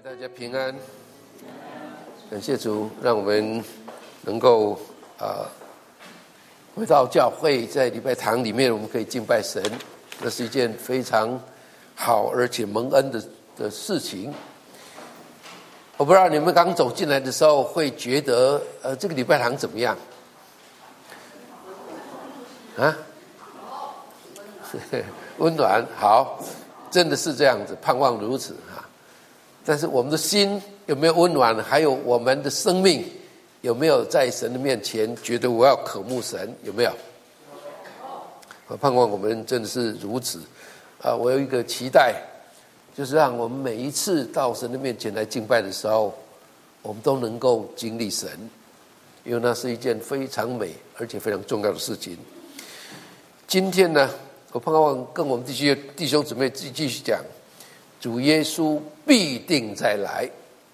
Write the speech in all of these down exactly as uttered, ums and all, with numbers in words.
大家平安，感谢主，让我们能够啊、呃、回到教会，在礼拜堂里面，我们可以敬拜神，那是一件非常好而且蒙恩的的事情。我不知道你们刚走进来的时候会觉得，呃，这个礼拜堂怎么样？啊？温暖，好，真的是这样子，盼望如此啊。但是我们的心有没有温暖？还有我们的生命有没有在神的面前觉得我要渴慕神？有没有？我盼望我们真的是如此啊！我有一个期待，就是让我们每一次到神的面前来敬拜的时候，我们都能够经历神，因为那是一件非常美而且非常重要的事情。今天呢，我盼望跟我们弟兄弟兄姊妹继续讲，主耶稣必定再来。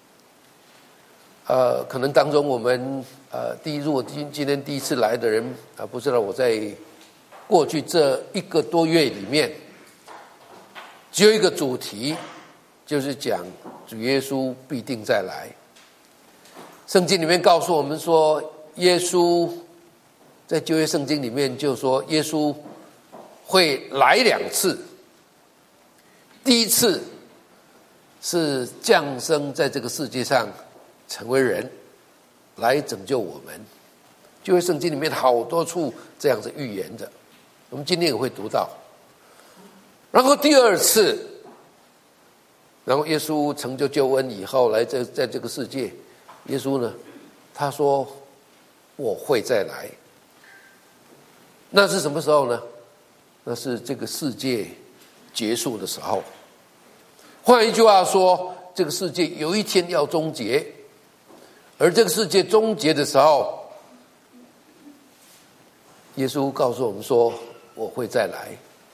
呃，可能当中我们呃第一，如果今今天第一次来的人啊、呃，不知道我在过去这一个多月里面，只有一个主题，就是讲主耶稣必定再来。圣经里面告诉我们说，耶稣在旧约圣经里面就说，耶稣会来两次。第一次是降生在这个世界上，成为人，来拯救我们。旧约圣经里面好多处这样子预言的，我们今天也会读到。然后第二次，然后耶稣成就救恩以后，来在在这个世界，耶稣呢，他说我会再来。那是什么时候呢？那是这个世界结束的时候。换一句话说，这个世界有一天要终结，而这个世界终结的时候，耶稣告诉我们说我会再来。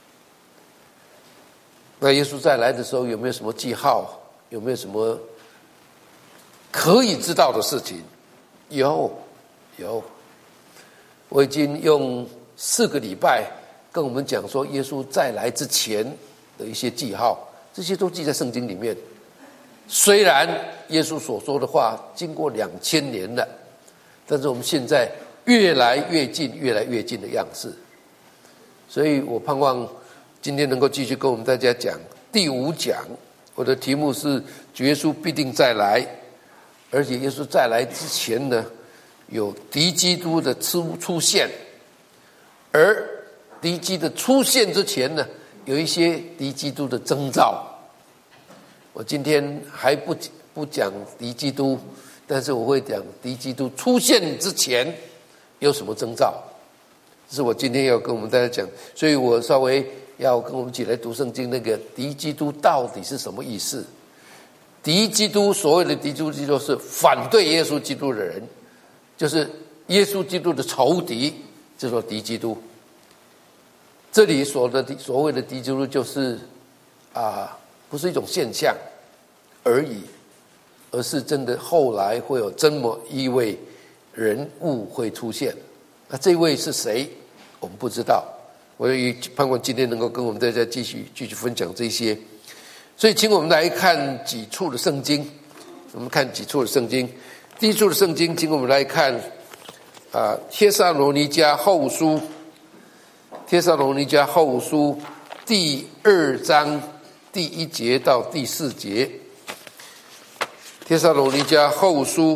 那耶稣再来的时候有没有什么记号？有没有什么可以知道的事情？有，有。我已经用四个礼拜跟我们讲说耶稣再来之前的一些记号，这些都记在圣经里面。虽然耶稣所说的话经过两千年了，但是我们现在越来越近越来越近的样子。所以我盼望今天能够继续跟我们大家讲第五讲，我的题目是主耶稣必定再来。而且耶稣再来之前呢，有敌基督的出出现，而敌基督的出现之前呢，有一些敌基督的征兆。我今天还不不讲敌基督，但是我会讲敌基督出现之前有什么征兆，这是我今天要跟我们大家讲。所以我稍微要跟我们一起来读圣经，那个敌基督到底是什么意思？敌基督，所谓的敌基督是反对耶稣基督的人，就是耶稣基督的仇敌，就说敌基督。这里所的所谓的敌基督就是啊，不是一种现象而已，而是真的后来会有这么一位人物会出现。那这位是谁？我们不知道。我也盼望今天能够跟我们大家继续继续分享这些。所以请我们来看几处的圣经，我们看几处的圣经。第一处的圣经，请我们来看啊，帖撒罗尼迦后书，帖撒罗尼迦后书第二章第一节到第四节。帖撒罗尼迦后书，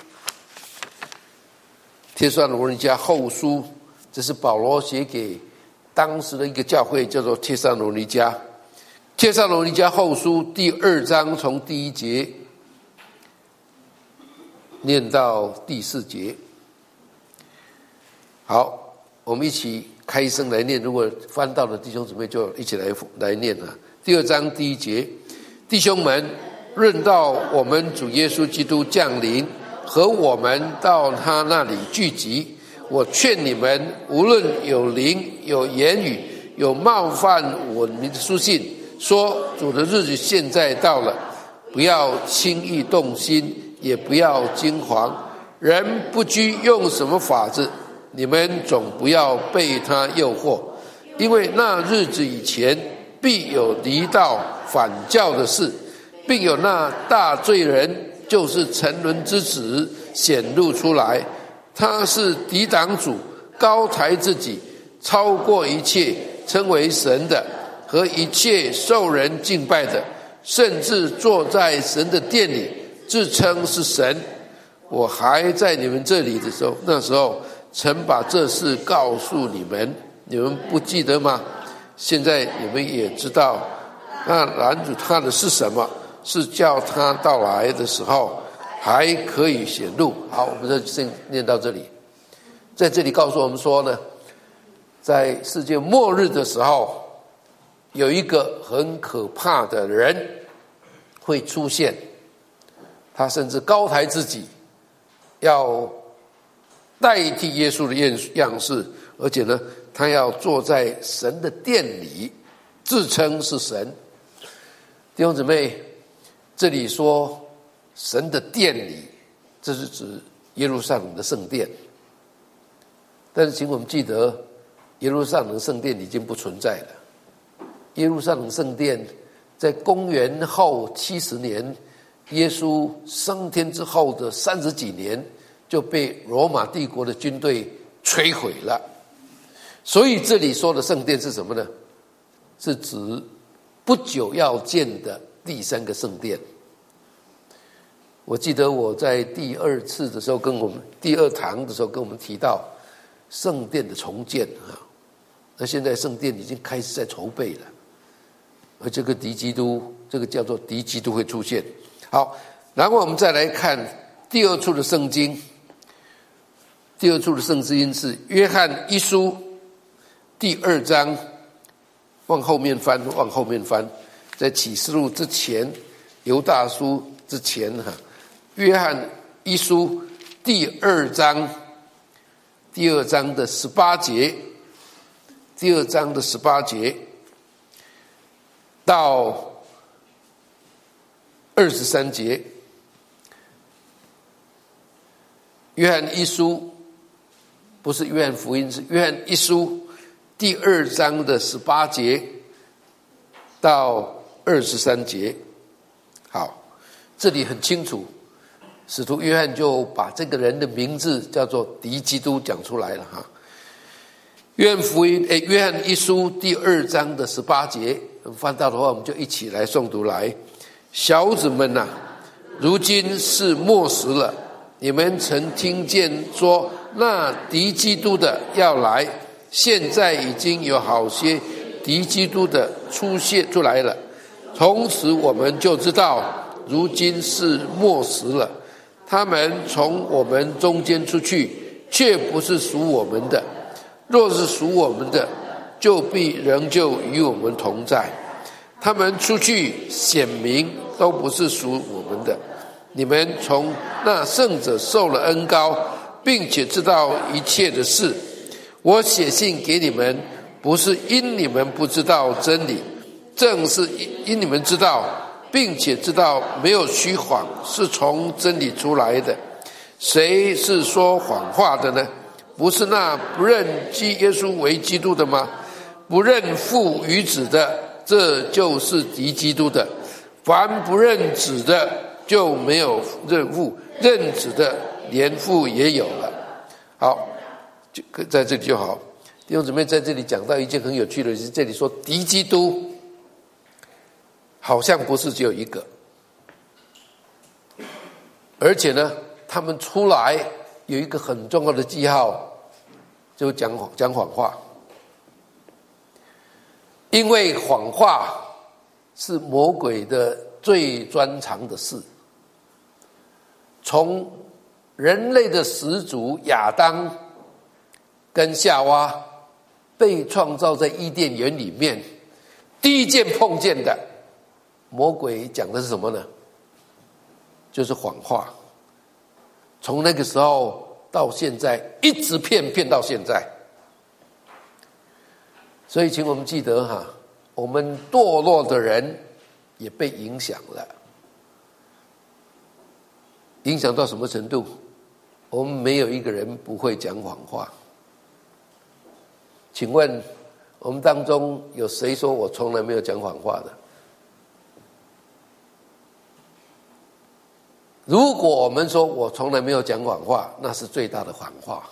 帖撒罗尼迦后书，这是保罗写给当时的一个教会，叫做帖撒罗尼迦。帖撒罗尼迦后书第二章从第一节念到第四节。好，我们一起开声来念，如果翻到的弟兄姊妹就一起来来念啊。第二章第一节，弟兄们，论到我们主耶稣基督降临和我们到他那里聚集，我劝你们，无论有灵、有言语、有冒犯我们的书信，说主的日子现在到了，不要轻易动心，也不要惊惶。人不拘用什么法子，你们总不要被他诱惑，因为那日子以前必有离道反教的事， 并有那大罪人，就是沉沦之子显露出来。他是抵挡主，高抬自己，超过一切称为神的和一切受人敬拜的，甚至坐在神的殿里，自称是神。我还在你们这里的时候，那时候曾把这事告诉你们，你们不记得吗？现在你们也知道，那拦阻他的是什么？是叫他到来的时候还可以显露。好，我们就先念到这里。在这里告诉我们说呢，在世界末日的时候，有一个很可怕的人会出现，他甚至高抬自己，要代替耶稣的样式，而且呢，他要坐在神的殿里，自称是神。弟兄姊妹，这里说神的殿里，这是指耶路撒冷的圣殿。但是请我们记得，耶路撒冷圣殿已经不存在了。耶路撒冷圣殿在公元后七十年，耶稣升天之后的三十几年，就被罗马帝国的军队摧毁了。所以这里说的圣殿是什么呢？是指不久要建的第三个圣殿。我记得我在第二次的时候跟我们第二堂的时候跟我们提到圣殿的重建啊，那现在圣殿已经开始在筹备了，而这个敌基督，这个叫做敌基督会出现。好，然后我们再来看第二处的圣经，第二处的圣经是约翰一书第二章，往后面翻，往后面翻，在启示录之前，犹大书之前哈，约翰一书第二章，第二章的十八节，第二章的十八节到二十三节，约翰一书不是约翰福音，是约翰一书第二章的十八节到二十三节。好，这里很清楚，使徒约翰就把这个人的名字叫做敌基督讲出来了哈。约翰福音，诶，约翰一书第二章的十八节，翻到的话，我们就一起来诵读来。小子们呐、啊，如今是末时了。你们曾听见说，那敌基督的要来，现在已经有好些敌基督的出现出来了。从此我们就知道，如今是末时了。他们从我们中间出去，却不是属我们的；若是属我们的，就必仍旧与我们同在。他们出去显明都不是属我们的。你们从那圣者受了恩膏，并且知道一切的事。我写信给你们，不是因你们不知道真理，正是因你们知道，并且知道没有虚谎，是从真理出来的。谁是说谎话的呢？不是那不认基耶稣为基督的吗？不认父与子的，这就是敌基督的。凡不认子的，就没有认父；认子的，连父也有了。好，就在这里就好。弟兄姊妹，在这里讲到一件很有趣的事，这里说敌基督好像不是只有一个，而且呢，他们出来有一个很重要的记号，就讲谎讲谎话。因为谎话是魔鬼的最专长的事。从人类的始祖亚当跟夏娃被创造在伊甸园里面，第一件碰见的魔鬼讲的是什么呢？就是谎话。从那个时候到现在，一直骗骗到现在。所以请我们记得哈，我们堕落的人也被影响了。影响到什么程度？我们没有一个人不会讲谎话。请问我们当中有谁说我从来没有讲谎话的？ 如果我们说我从来没有讲谎话，那是最大的谎话。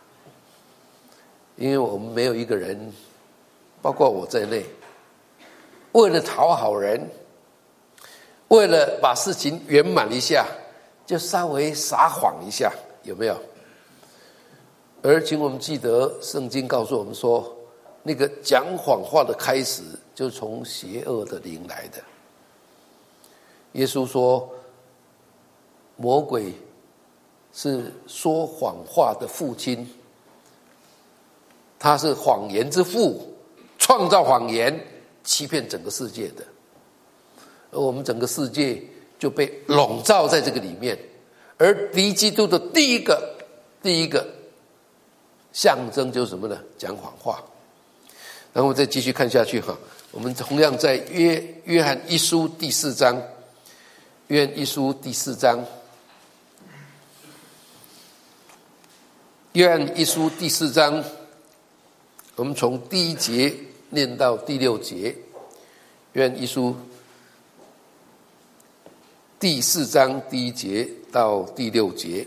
因为我们没有一个人，包括我在内，为了讨好人，为了把事情圆满一下，就稍微撒谎一下，有没有？而请我们记得，圣经告诉我们说，那个讲谎话的开始，就从邪恶的灵来的。耶稣说，魔鬼是说谎话的父亲，他是谎言之父，创造谎言，欺骗整个世界的。而我们整个世界就被笼罩在这个里面。而敌基督的第一个第一个象征就是什么呢？讲谎话。然后我再继续看下去哈，我们同样在约约翰一书第四章，约翰一书第四章，约翰一书第四章，我们从第一节念到第六节。约翰一书第四章第一节到第六节，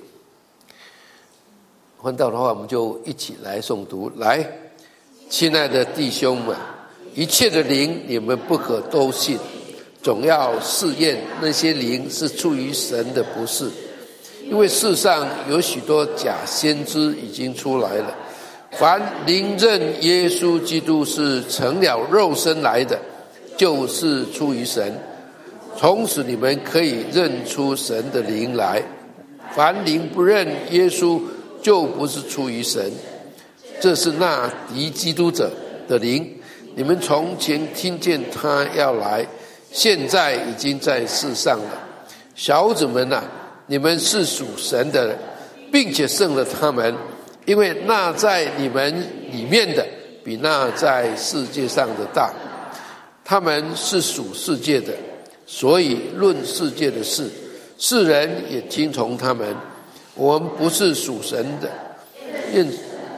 翻到的话，我们就一起来诵读。来，亲爱的弟兄们，一切的灵你们不可都信，总要试验那些灵是出于神的不是，因为世上有许多假先知已经出来了。凡灵认耶稣基督是成了肉身来的，就是出于神。从此你们可以认出神的灵来。凡灵不认耶稣，就不是出于神。这是那敌基督者的灵。你们从前听见他要来，现在已经在世上了。小子们啊，你们是属神的人，并且胜了他们，因为那在你们里面的比那在世界上的大。他们是属世界的，所以论世界的事，世人也听从他们。我们不是属神的，愿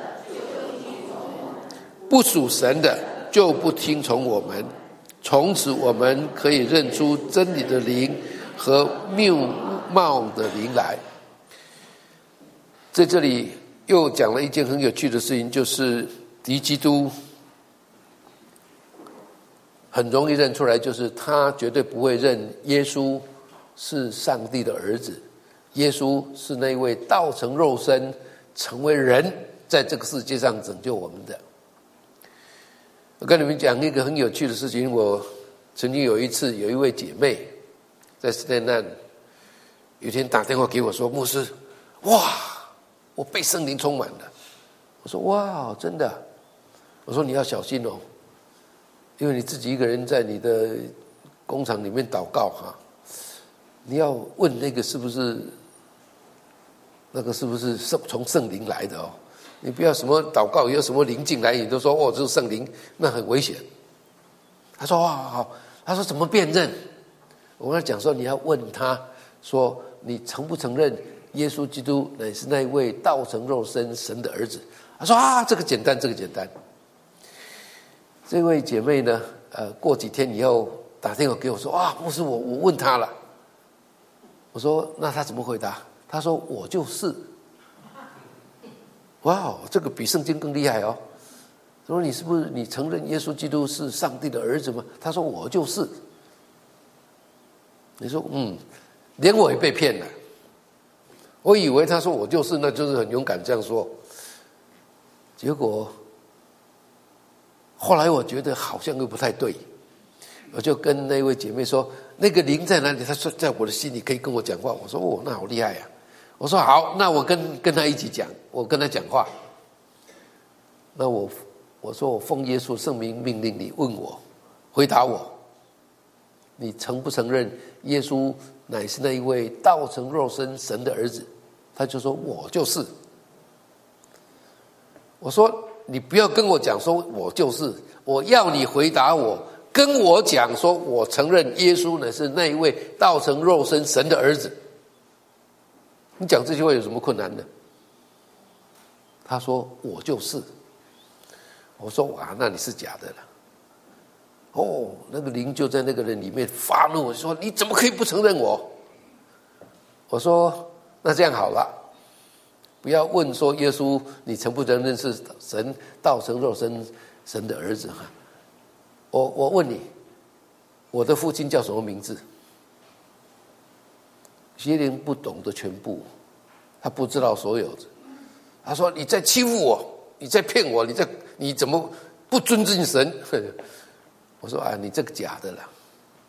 不属神的就不听从我们。从此我们可以认出真理的灵和谬妄的灵来。在这里又讲了一件很有趣的事情，就是敌基督很容易认出来，就是他绝对不会认耶稣是上帝的儿子，耶稣是那位道成肉身成为人，在这个世界上拯救我们的。我跟你们讲一个很有趣的事情，我曾经有一次有一位姐妹在斯坦南有一天打电话给我说，牧师，哇，我被圣灵充满了。我说哇，真的？我说你要小心哦，因为你自己一个人在你的工厂里面祷告哈，你要问那个是不是那个是不是从圣灵来的哦？你不要什么祷告有什么灵进来，你都说哦这是圣灵，那很危险。他说哇好，他说怎么辨认？我跟他讲说，你要问他说，你承不承认耶稣基督乃是那一位道成肉身神的儿子？他说啊，这个简单，这个简单。这位姐妹呢，呃，过几天以后打电话给我说，啊，牧师，我我问他了。我说那他怎么回答？他说我就是。哇，这个比圣经更厉害哦。说你是不是你承认耶稣基督是上帝的儿子吗？他说我就是。你说嗯，连我也被骗了。我以为他说我就是，那就是很勇敢这样说。结果后来我觉得好像又不太对，我就跟那位姐妹说，那个灵在哪里？她说在我的心里，可以跟我讲话。我说哦，那好厉害呀、啊！我说好，那我跟跟他一起讲，我跟他讲话。那我我说我奉耶稣圣名命令你问我，回答我，你承不承认耶稣乃是那一位道成肉身神的儿子？他就说我就是。我说你不要跟我讲说我就是，我要你回答我，跟我讲说我承认耶稣乃是那一位道成肉身神的儿子。你讲这句话有什么困难的？他说我就是。我说哇，那你是假的了。哦，那个灵就在那个人里面发怒，说你怎么可以不承认我？ 我说那这样好了，不要问说耶稣你承不承认是神道成肉身神的儿子，我我问你，我的父亲叫什么名字？邪灵不懂得全部，他不知道所有的。他说你在欺负我，你在骗我，你在你怎么不尊敬神？我说啊，你这个假的啦。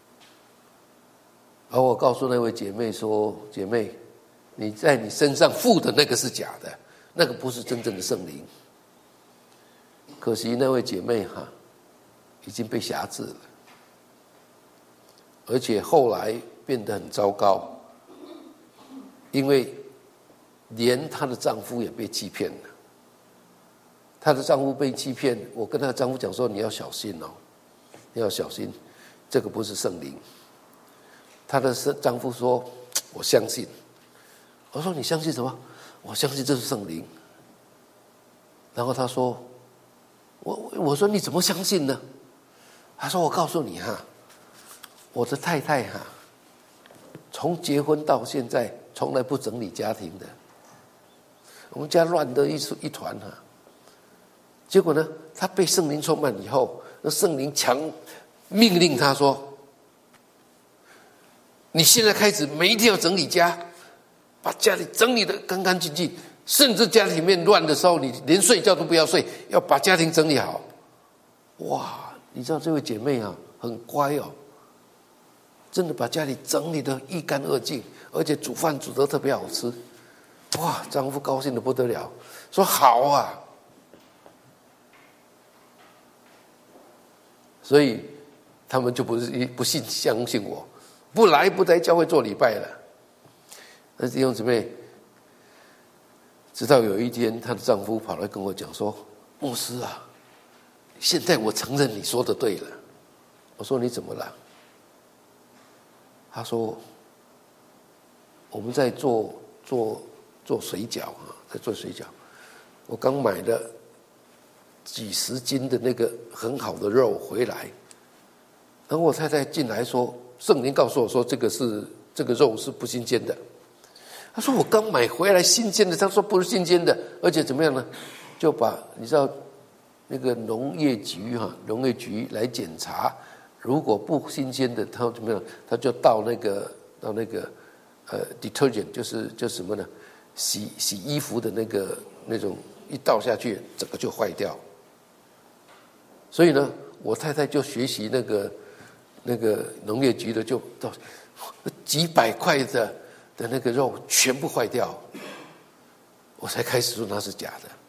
而我告诉那位姐妹说，姐妹，你在你身上附的那个是假的，那个不是真正的圣灵。可惜那位姐妹哈，已经被辖制了，而且后来变得很糟糕，因为连她的丈夫也被欺骗了。她的丈夫被欺骗，我跟她丈夫讲说，你要小心哦，你要小心，这个不是圣灵。她的丈夫说，我相信。我说你相信什么？我相信这是圣灵。然后他说，我我说你怎么相信呢？他说我告诉你哈，我的太太哈，从结婚到现在从来不整理家庭的，我们家乱得一一团哈。结果呢，他被圣灵充满以后，那圣灵强命令他说，你现在开始每一天要整理家，把家里整理得干干净净，甚至家里面乱的时候，你连睡觉都不要睡，要把家庭整理好。哇，你知道这位姐妹啊，很乖哦，真的把家里整理得一干二净，而且煮饭煮得特别好吃。哇，丈夫高兴得不得了，说好啊。所以他们就不是不信相信我，不来不来教会做礼拜了。那弟兄姊妹，直到有一天，她的丈夫跑来跟我讲说：“牧师啊，现在我承认你说的对了。”我说：“你怎么了？”他说：“我们在做做做水饺啊，在做水饺。我刚买了几十斤的那个很好的肉回来，然后我太太进来说，圣灵告诉我说，这个是这个肉是不新鲜的。他说我刚买回来新鲜的，他说不是新鲜的，而且怎么样呢？就把你知道那个农业局哈，农业局来检查，如果不新鲜的，他怎么样？他就倒那个到那个呃 detergent， 就是就什么呢？洗洗衣服的那个那种，一倒下去，整个就坏掉。所以呢，我太太就学习那个那个农业局的，就到几百块的的那个肉全部坏掉，我才开始说那是假的。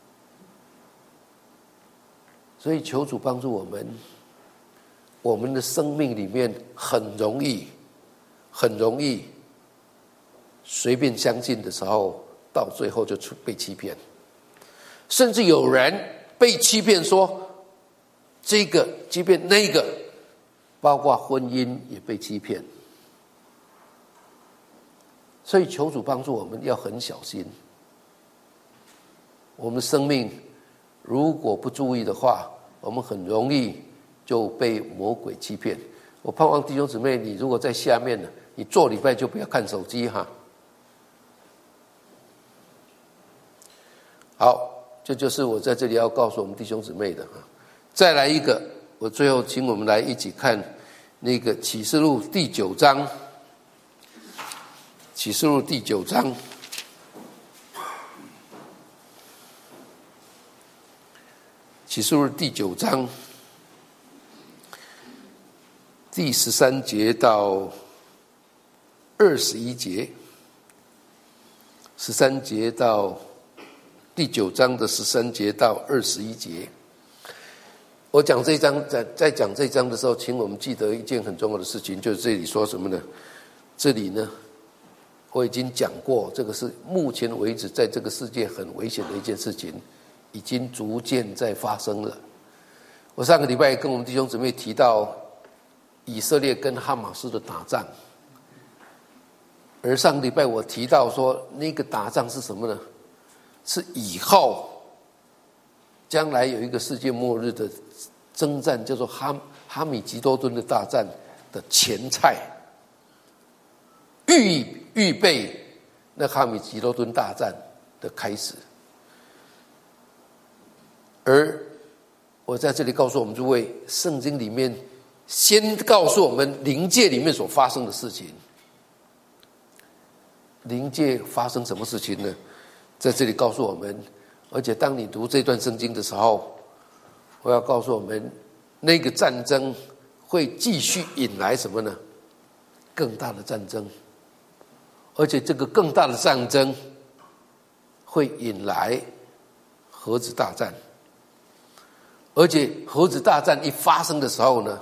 所以求主帮助我们，我们的生命里面很容易很容易随便相信的时候，到最后就被欺骗，甚至有人被欺骗说这个欺骗那个，包括婚姻也被欺骗。所以求主帮助我们要很小心，我们生命如果不注意的话，我们很容易就被魔鬼欺骗。我盼望弟兄姊妹，你如果在下面呢，你做礼拜就不要看手机哈。好，这就是我在这里要告诉我们弟兄姊妹的哈。再来一个，我最后请我们来一起看那个启示录第九章。启示录第九章，启示录第九章第十三节到二十一节，十三节到第九章的十三节到二十一节。我讲这一章，在在讲这一章的时候，请我们记得一件很重要的事情，就是这里说什么呢？这里呢，我已经讲过，这个是目前为止在这个世界很危险的一件事情，已经逐渐在发生了。我上个礼拜跟我们弟兄姊妹提到以色列跟哈马斯的打仗，而上个礼拜我提到说，那个打仗是什么呢？是以后将来有一个世界末日的征战，叫做哈哈米吉多顿的大战的前菜，预预备那哈米吉罗敦大战的开始。而我在这里告诉我们诸位，圣经里面先告诉我们灵界里面所发生的事情。灵界发生什么事情呢？在这里告诉我们，而且当你读这段圣经的时候，我要告诉我们，那个战争会继续引来什么呢？更大的战争，而且这个更大的战争会引来核子大战。而且核子大战一发生的时候呢，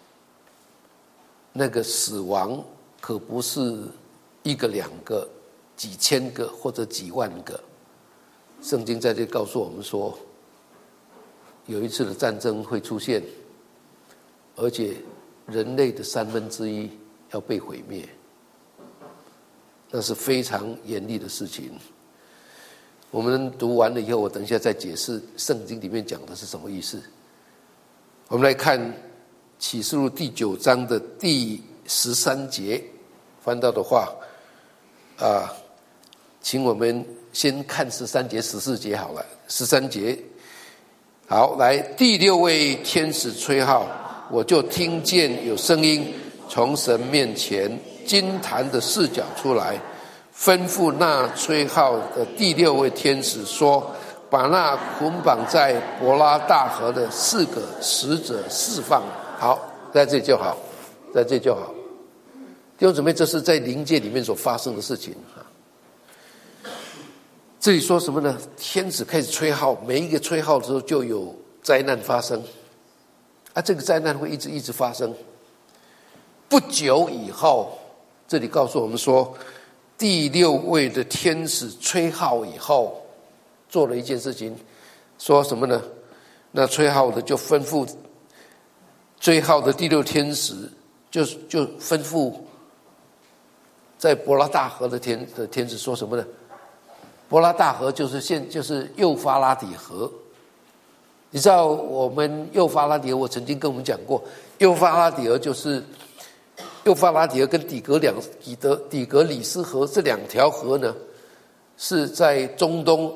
那个死亡可不是一个两个、几千个或者几万个。圣经在这里告诉我们说，有一次的战争会出现，而且人类的三分之一要被毁灭，那是非常严厉的事情。我们读完了以后，我等一下再解释圣经里面讲的是什么意思。我们来看启示录第九章的第十三节，翻到的话啊，请我们先看十三节、十四节好了。十三节，好，来，第六位天使吹号，我就听见有声音从神面前金坛的四角出来，吩咐那吹号的第六位天使说，把那捆绑在伯拉大河的四个使者释放。好，在这就好，在这就好。弟兄姊妹，这是在灵界里面所发生的事情。这里说什么呢？天使开始吹号，每一个吹号的时候就有灾难发生啊，这个灾难会一直一直发生。不久以后，这里告诉我们说，第六位的天使吹号以后，做了一件事情，说什么呢？那吹号的就吩咐，吹号的第六天使就就吩咐，在伯拉大河的天的天使说什么呢？伯拉大河就是现就是幼发拉底河。你知道我们幼发拉底河，我曾经跟我们讲过，幼发拉底河就是幼发拉底河跟底格两底德底格里斯河这两条河呢，是在中东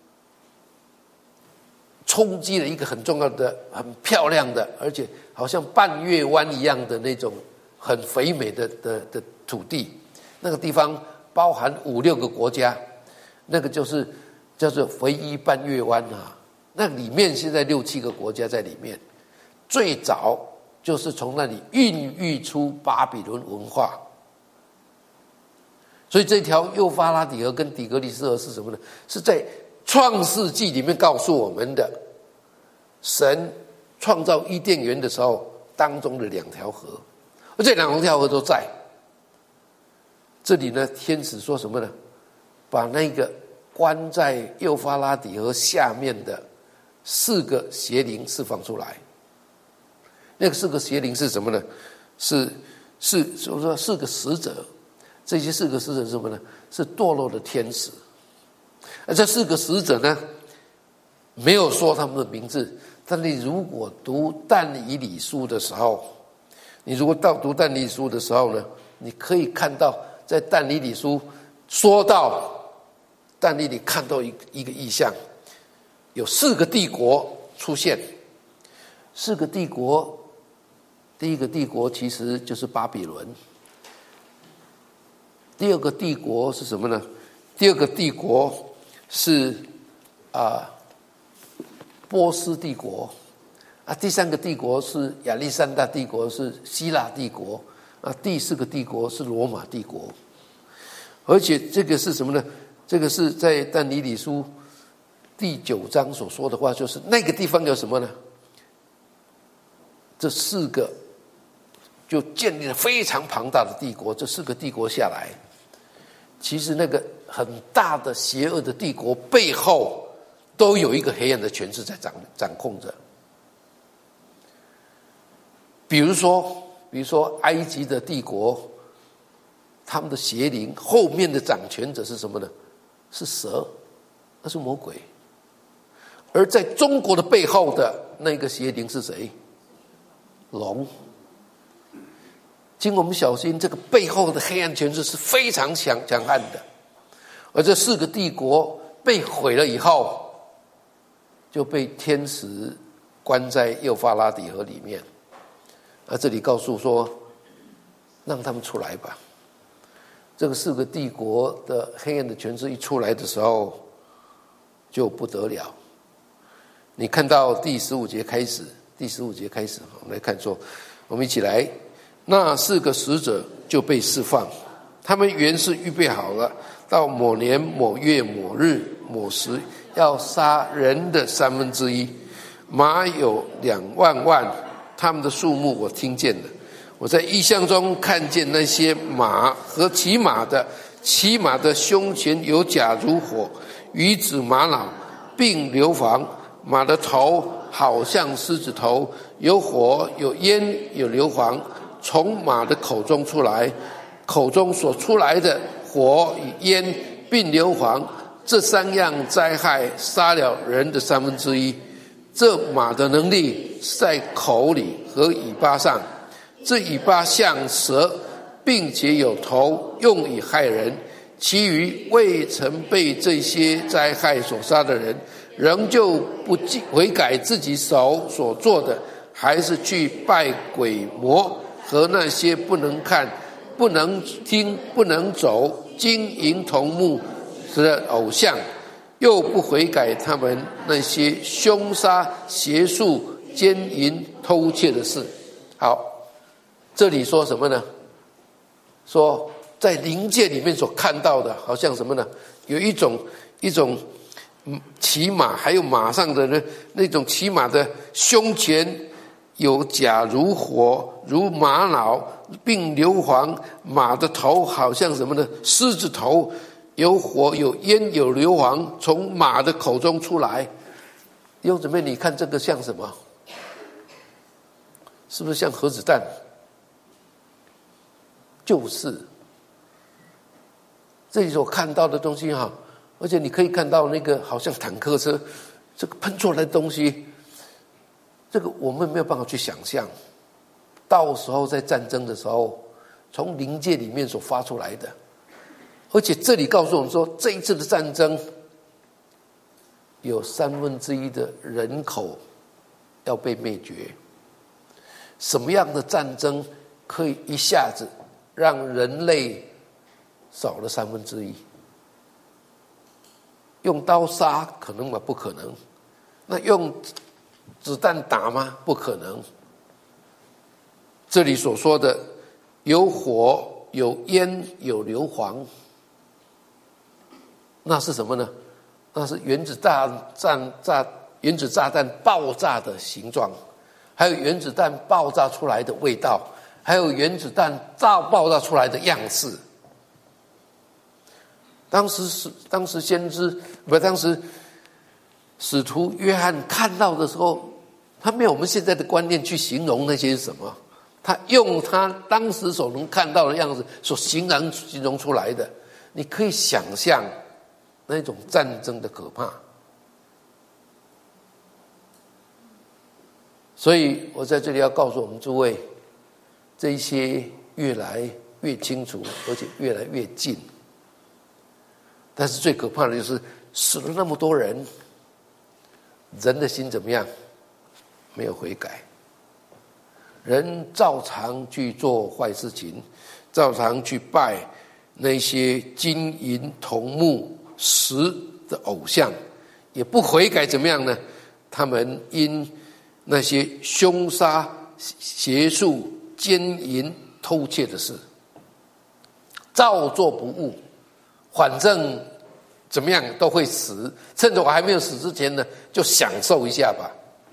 冲击了一个很重要的、很漂亮的，而且好像半月湾一样的那种很肥美的的的土地。那个地方包含五六个国家，那个就是叫做唯一半月湾啊。那里面现在六七个国家在里面，最早就是从那里孕育出巴比伦文化。所以这条幼发拉底河跟底格里斯河是什么呢？是在创世纪里面告诉我们的，神创造伊甸园的时候当中的两条河，而这两条河都在这里呢。天使说什么呢？把那个关在幼发拉底河下面的四个邪灵释放出来。那个四个邪灵是什么呢？是是说四个使者。这些四个使者是什么呢？是堕落的天使。而这四个使者呢，没有说他们的名字，但你如果读但以理书的时候，你如果到读但以理书的时候呢，你可以看到在但以理书说到但以理看到一一个异象，有四个帝国出现。四个帝国，第一个帝国其实就是巴比伦。第二个帝国是什么呢？第二个帝国是啊波斯帝国啊，第三个帝国是亚历山大帝国，是希腊帝国啊，第四个帝国是罗马帝国。而且这个是什么呢？这个是在但以理书第九章所说的话，就是那个地方有什么呢？这四个就建立了非常庞大的帝国。这四个帝国下来，其实那个很大的邪恶的帝国背后都有一个黑暗的权势在掌掌控着。比如说比如说埃及的帝国，他们的邪灵后面的掌权者是什么呢？是蛇，那是魔鬼。而在中国的背后的那个邪灵是谁？龙。 请我们小心，这个背后的黑暗权势是非常强强悍的。而这四个帝国被毁了以后，就被天使关在幼发拉底河里面。而这里告诉说，让他们出来吧。这个四个帝国的黑暗的权势一出来的时候，就不得了。你看到第十五节开始，第十五节开始，我们来看说，我们一起来。那四个使者就被释放，他们原是预备好了，到某年某月某日某时要杀人的三分之一，马有两万万，他们的数目我听见了。我在异象中看见那些马和骑马的，骑马的胸前有甲如火，鱼子玛瑙，并硫磺，马的头好像狮子头，有火有烟有硫磺，从马的口中出来，口中所出来的火与烟并硫磺，这三样灾害杀了人的三分之一。这马的能力是在口里和尾巴上，这尾巴像蛇，并且有头，用以害人。其余未曾被这些灾害所杀的人，仍旧不悔改自己手所做的，还是去拜鬼魔和那些不能看、不能听、不能走、金银铜木的偶像，又不悔改他们那些凶杀、邪术、奸淫、偷窃的事。好，这里说什么呢？说在灵界里面所看到的，好像什么呢？有一种一种骑马，还有马上的呢那种骑马的胸前有甲如火，如玛瑙，并硫磺，马的头好像什么呢？狮子头，有火有烟有硫磺，从马的口中出来。弟兄姊妹，你看这个像什么？是不是像核子弹？就是这里所看到的东西哈，而且你可以看到那个好像坦克车这个喷出来的东西，这个我们没有办法去想象，到时候在战争的时候从灵界里面所发出来的。而且这里告诉我们说，这一次的战争有三分之一的人口要被灭绝。什么样的战争可以一下子让人类少了三分之一？用刀杀可能吗？不可能。那用子弹打吗？不可能。这里所说的有火有烟有硫磺，那是什么呢？那是原子弹炸炸原子炸弹爆炸的形状，还有原子弹爆炸出来的味道，还有原子弹炸爆炸出来的样式。当时是当时先知不，当时使徒约翰看到的时候，他没有我们现在的观念去形容那些是什么，他用他当时所能看到的样子所形容形容出来的，你可以想象那种战争的可怕。所以我在这里要告诉我们诸位，这一些越来越清楚，而且越来越近。但是最可怕的就是死了那么多人，人的心怎么样？没有悔改，人照常去做坏事情，照常去拜那些金银铜木石的偶像，也不悔改，怎么样呢？他们因那些凶杀、邪术、奸淫、偷窃的事，照做不误，反正怎么样都会死，趁着我还没有死之前呢，就享受一下吧。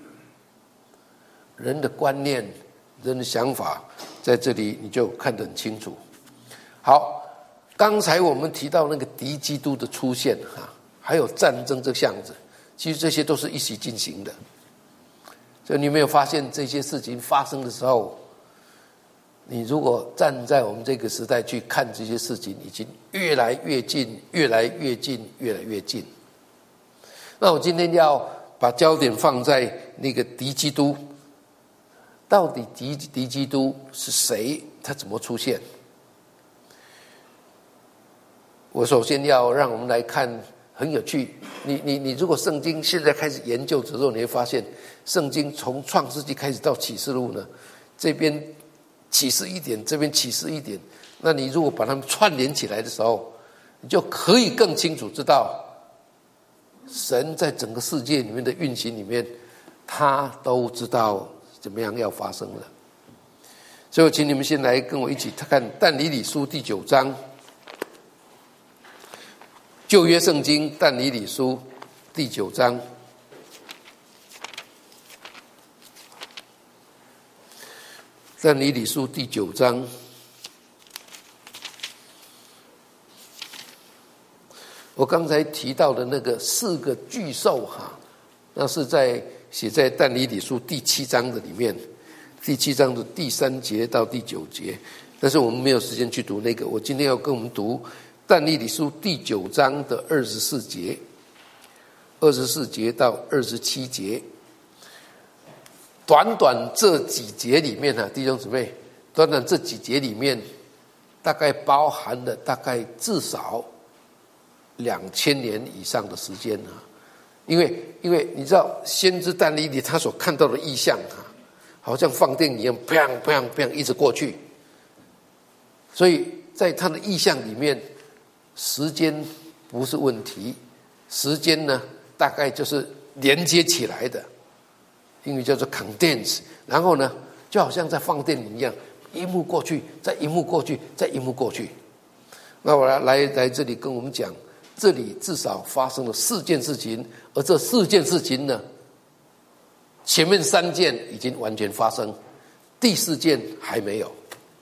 人的观念，人的想法，在这里你就看得很清楚。好，刚才我们提到那个敌基督的出现哈，还有战争这个样子，其实这些都是一起进行的。所以你没有发现这些事情发生的时候，你如果站在我们这个时代去看这些事情，已经越来越近，越来越近，越来越近。那我今天要把焦点放在那个敌基督到底敌敌基督是谁？他怎么出现？我首先要让我们来看，很有趣。你你你，如果圣经现在开始研究之后，你会发现，圣经从创世纪开始到启示录呢，这边启示一点，这边启示一点。那你如果把它们串联起来的时候，你就可以更清楚知道，神在整个世界里面的运行里面，他都知道怎么样要发生了。所以我请你们先来跟我一起看但以理书第九章，旧约圣经但以理书第九章。但以理书第九章，我刚才提到的那个四个巨兽哈，那是在写在但以理书第七章的里面，第七章的第三节到第九节，但是我们没有时间去读那个。我今天要跟我们读但以理书第九章的二十四节，二十四节到二十七节。短短这几节里面啊，弟兄姊妹，短短这几节里面，大概包含了大概至少两千年以上的时间啊。因为因为你知道，先知但以理他所看到的异象啊，好像放电影一样，砰砰砰一直过去。所以在他的异象里面，时间不是问题，时间呢大概就是连接起来的。英语叫做 condense， 然后呢，就好像在放电影一样，一幕过去，再一幕过去，再一幕过去。那我来来来这里跟我们讲，这里至少发生了四件事情，而这四件事情呢，前面三件已经完全发生，第四件还没有。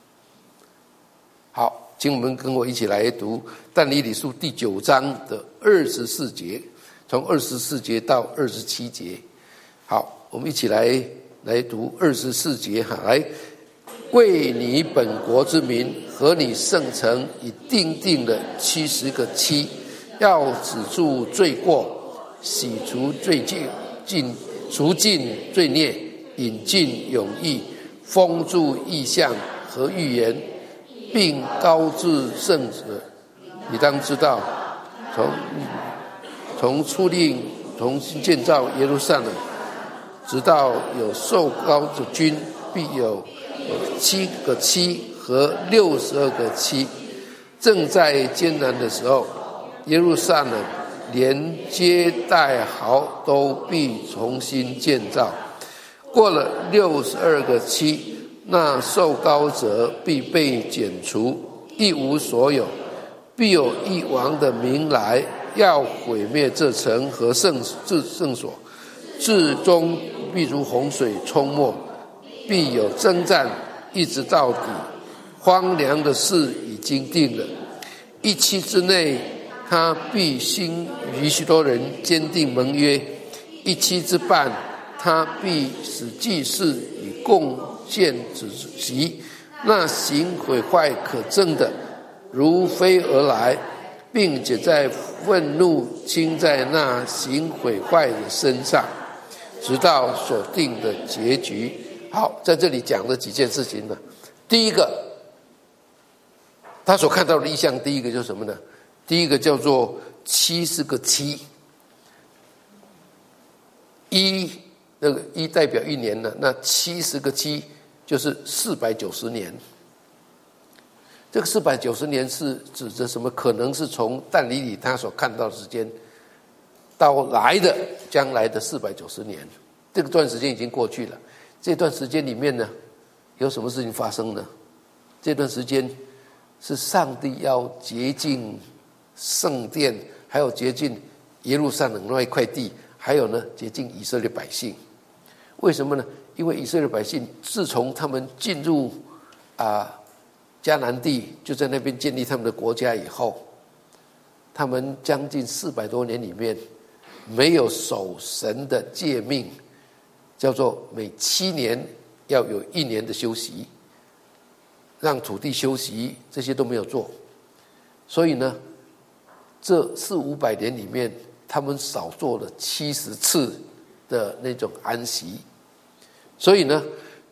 好，请我们跟我一起来读但以理书第九章的二十四节，从二十四节到二十七节。好。我们一起来来读二十四节哈，来为你本国之民和你圣城已定定了七十个期，要止住罪过，洗除罪尽，尽除尽罪孽，引进永义，封住异象和预言，并高至圣者。你当知道，从从初令重新建造耶路撒冷，直到有受膏的君，必有七个期和六十二个期。正在艰难的时候，耶路撒冷连接带壕都必重新建造。过了六十二个期，那受膏者必被剪除，一无所有。必有一王的民来，要毁灭这城和圣圣所，至终必如洪水冲没，必有征战，一直到底。荒凉的事已经定了，一期之内，他必兴与许多人坚定盟约；一期之半，他必使祭司以贡献止息。那行毁坏可憎的，如飞而来，并且在愤怒倾在那行毁坏的身上，直到所定的结局。好，在这里讲了几件事情呢。第一个，他所看到的异象，第一个就是什么呢？第一个叫做七十个七，一那个一代表一年呢，那七十个七就是四百九十年。这个四百九十年是指着什么？可能是从但以理他所看到的时间到来的将来的四百九十年，这个段时间已经过去了。这段时间里面呢，有什么事情发生呢？这段时间是上帝要洁净圣殿，还有洁净耶路撒冷那一块地，还有呢洁净以色列百姓。为什么呢？因为以色列百姓自从他们进入啊迦南地，就在那边建立他们的国家以后，他们将近四百多年里面没有守神的诫命，叫做每七年要有一年的休息，让土地休息，这些都没有做。所以呢，这四五百年里面，他们少做了七十次的那种安息。所以呢，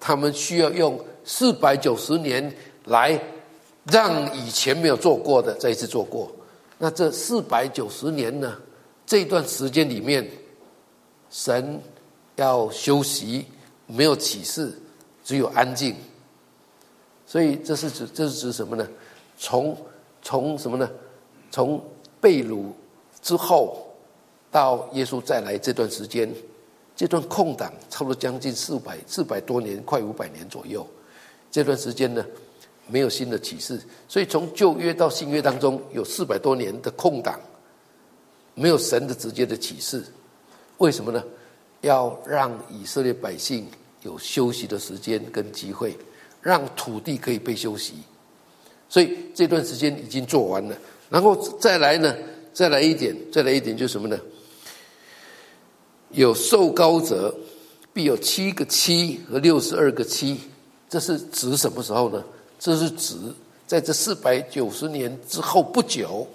他们需要用四百九十年来让以前没有做过的再一次做过。那这四百九十年呢，这段时间里面，神要休息，没有启示，只有安静。所以这是指这是指什么呢？从从什么呢？从被掳之后到耶稣再来这段时间，这段空档差不多将近四百四百多年，快五百年左右。这段时间呢，没有新的启示，所以从旧约到新约当中有四百多年的空档，没有神的直接的启示。为什么呢？要让以色列百姓有休息的时间跟机会，让土地可以被休息。所以这段时间已经做完了，然后再来呢，再来一点，再来一点就是什么呢？有受膏者必有七个七和六十二个七，这是指什么时候呢？这是指在这四百九十年之后不久，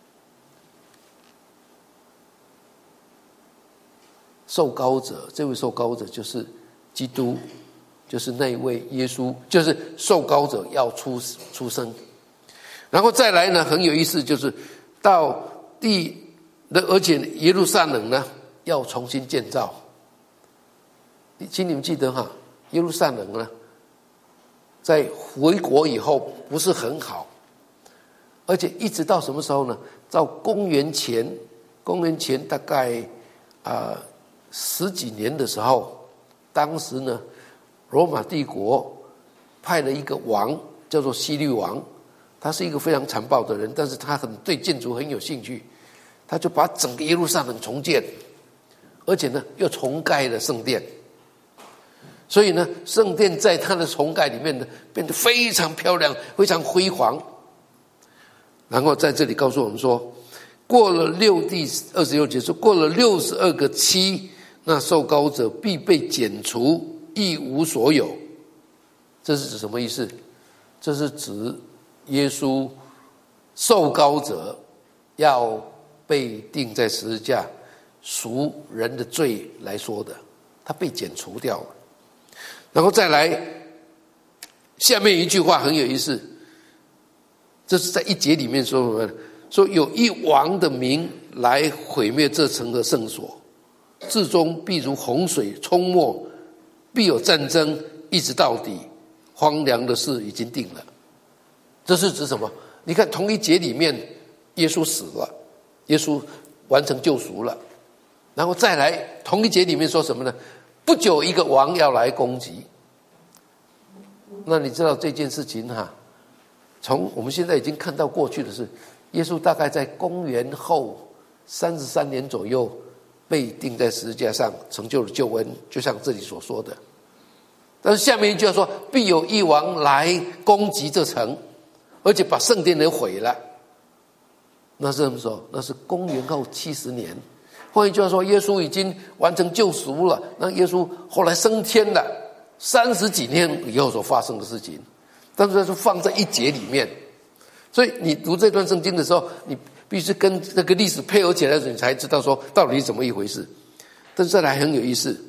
受膏者，这位受膏者就是基督，就是那一位耶稣，就是受膏者要出出生。然后再来呢，很有意思，就是到地，而且耶路撒冷呢要重新建造。请你们记得哈，耶路撒冷呢，在回国以后不是很好，而且一直到什么时候呢？到公元前，公元前大概啊、呃、十几年的时候，当时呢，罗马帝国派了一个王，叫做希律王，他是一个非常残暴的人，但是他很对建筑很有兴趣，他就把整个耶路撒冷重建，而且呢又重盖了圣殿。所以呢，圣殿在它的重盖里面呢，变得非常漂亮，非常辉煌。然后在这里告诉我们说，过了六第二十六节说，过了六十二个期，那受膏者必被剪除，一无所有。这是指什么意思？这是指耶稣受膏者要被钉在十字架，赎人的罪来说的，他被剪除掉了。然后再来，下面一句话很有意思，这是在一节里面说什么？说有一王的名来毁灭这城的圣所，至终必如洪水冲没，必有战争，一直到底，荒凉的事已经定了。这是指什么？你看同一节里面，耶稣死了，耶稣完成救赎了，然后再来同一节里面说什么呢？不久一个王要来攻击。那你知道这件事情哈，从我们现在已经看到过去的是，耶稣大概在公元后三十三年左右被钉在十字架上，成就了救恩，就像这里所说的。但是下面一句要说，必有一王来攻击这城，而且把圣殿也毁了。那是什么时候？那是公元后七十年。换一句话说，耶稣已经完成救赎了，那耶稣后来升天了，三十几年以后所发生的事情，但是它是放在一节里面。所以你读这段圣经的时候，你必须跟这个历史配合起来的时候，你才知道说到底是怎么一回事。但是这还很有意思，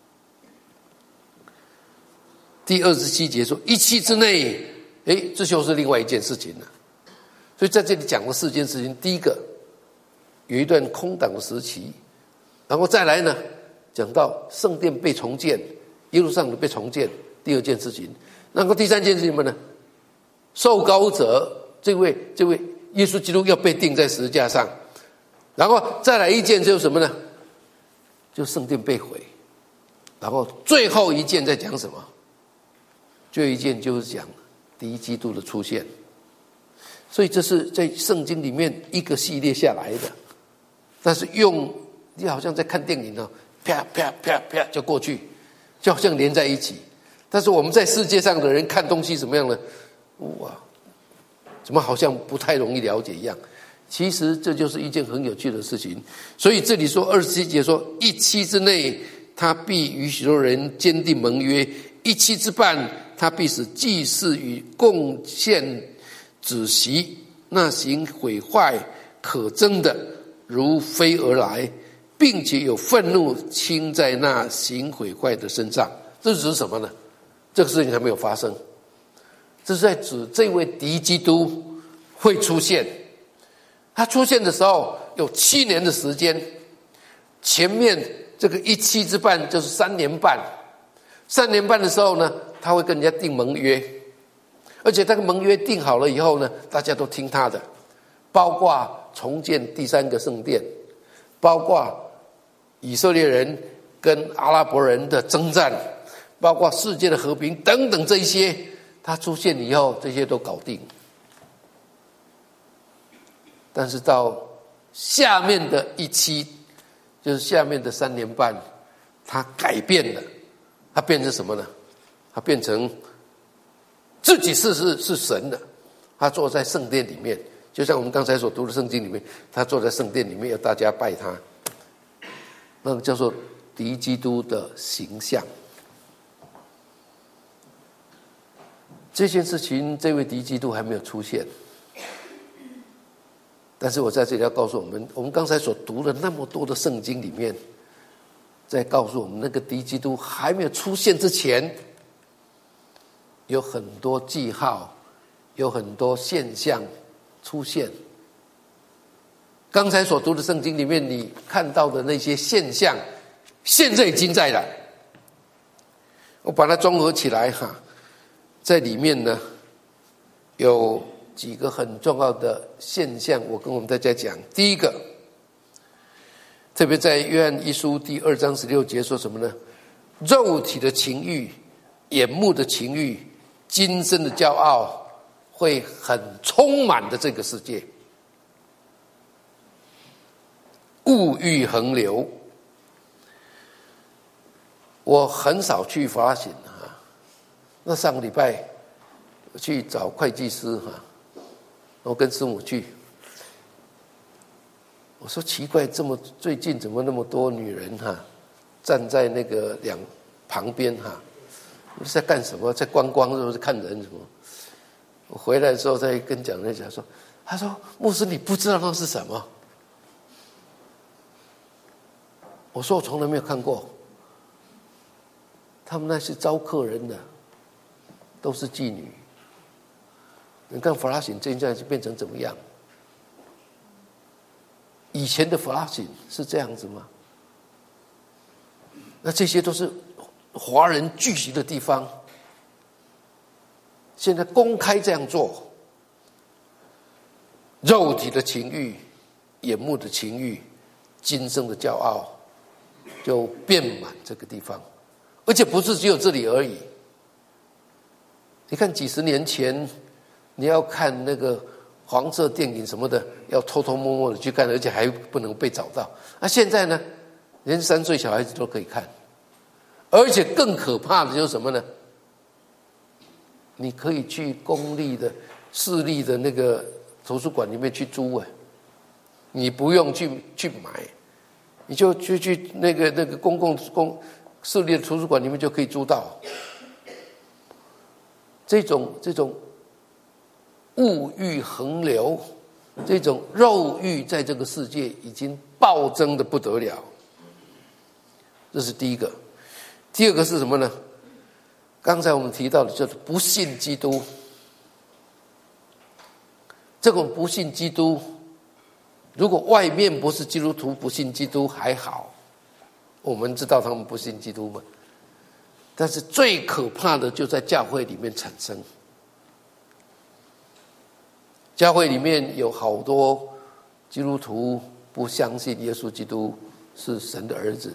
第二十七节说一期之内，诶，这就是另外一件事情了。所以在这里讲了四件事情，第一个有一段空档的时期，然后再来呢，讲到圣殿被重建，耶路撒冷被重建，第二件事情。然后第三件是什么呢？受膏者这位这位耶稣基督要被钉在十字架上，然后再来一件就是什么呢？就圣殿被毁，然后最后一件在讲什么？最后一件就是讲第一基督的出现。所以这是在圣经里面一个系列下来的，但是用你好像在看电影哦，啪啪啪啪就过去，就好像连在一起。但是我们在世界上的人看东西怎么样呢？哇，怎么好像不太容易了解一样？其实这就是一件很有趣的事情。所以这里说二十七节说，一期之内他必与许多人坚定盟约，一期之半他必使祭祀与贡献止息，那行毁坏可憎的如飞而来，并且有愤怒倾在那行毁坏的身上。这是指什么呢？ 这个事情还没有发生。这是在指这位敌基督会出现。他出现的时候有七年的时间，前面这个一期之半就是三年半，三年半的时候呢，他会跟人家订盟约，而且这个盟约订好了以后呢，大家都听他的，包括重建第三个圣殿，包括以色列人跟阿拉伯人的征战，包括世界的和平等等，这一些他出现以后，这些都搞定。但是到下面的一期，就是下面的三年半，他改变了，他变成什么呢？他变成自己是是是神的，他坐在圣殿里面，就像我们刚才所读的圣经里面，他坐在圣殿里面要大家拜他，那个叫做敌基督的形象。这件事情，这位敌基督还没有出现。但是我在这里要告诉我们，我们刚才所读的那么多的圣经里面，在告诉我们，那个敌基督还没有出现之前，有很多记号，有很多现象出现。刚才所读的圣经里面，你看到的那些现象，现在已经在了。我把它综合起来哈，在里面呢，有几个很重要的现象，我跟我们大家讲。第一个，特别在约翰一书第二章十六节说什么呢？肉体的情欲、眼目的情欲、今生的骄傲，会很充满的这个世界，物欲横流。我很少去法拉醒啊，那上个礼拜我去找会计师哈。我跟师母去，我说奇怪，这么最近怎么那么多女人哈，站在那个两旁边哈，在干什么？在观光是不是看人什么？我回来的时候再跟讲那讲说，他说牧师你不知道那是什么？我说我从来没有看过，他们那是招客人的，都是妓女。你看弗拉辛现在是变成怎么样？以前的弗拉辛是这样子吗？那这些都是华人聚集的地方，现在公开这样做，肉体的情欲、眼目的情欲、今生的骄傲，就遍满这个地方，而且不是只有这里而已。你看几十年前。你要看那个黄色电影什么的，要偷偷摸摸的去看，而且还不能被找到。那、啊、现在呢，连三岁小孩子都可以看，而且更可怕的就是什么呢？你可以去公立的、私立的那个图书馆里面去租啊，你不用去去买，你就去去那个那个公共公私立的图书馆里面就可以租到。这种这种。物欲横流，这种肉欲在这个世界已经暴增的不得了，这是第一个。第二个是什么呢？刚才我们提到的就是不信基督。这种不信基督，如果外面不是基督徒不信基督还好，我们知道他们不信基督嘛。但是最可怕的就在教会里面产生。教会里面有好多基督徒不相信耶稣基督是神的儿子，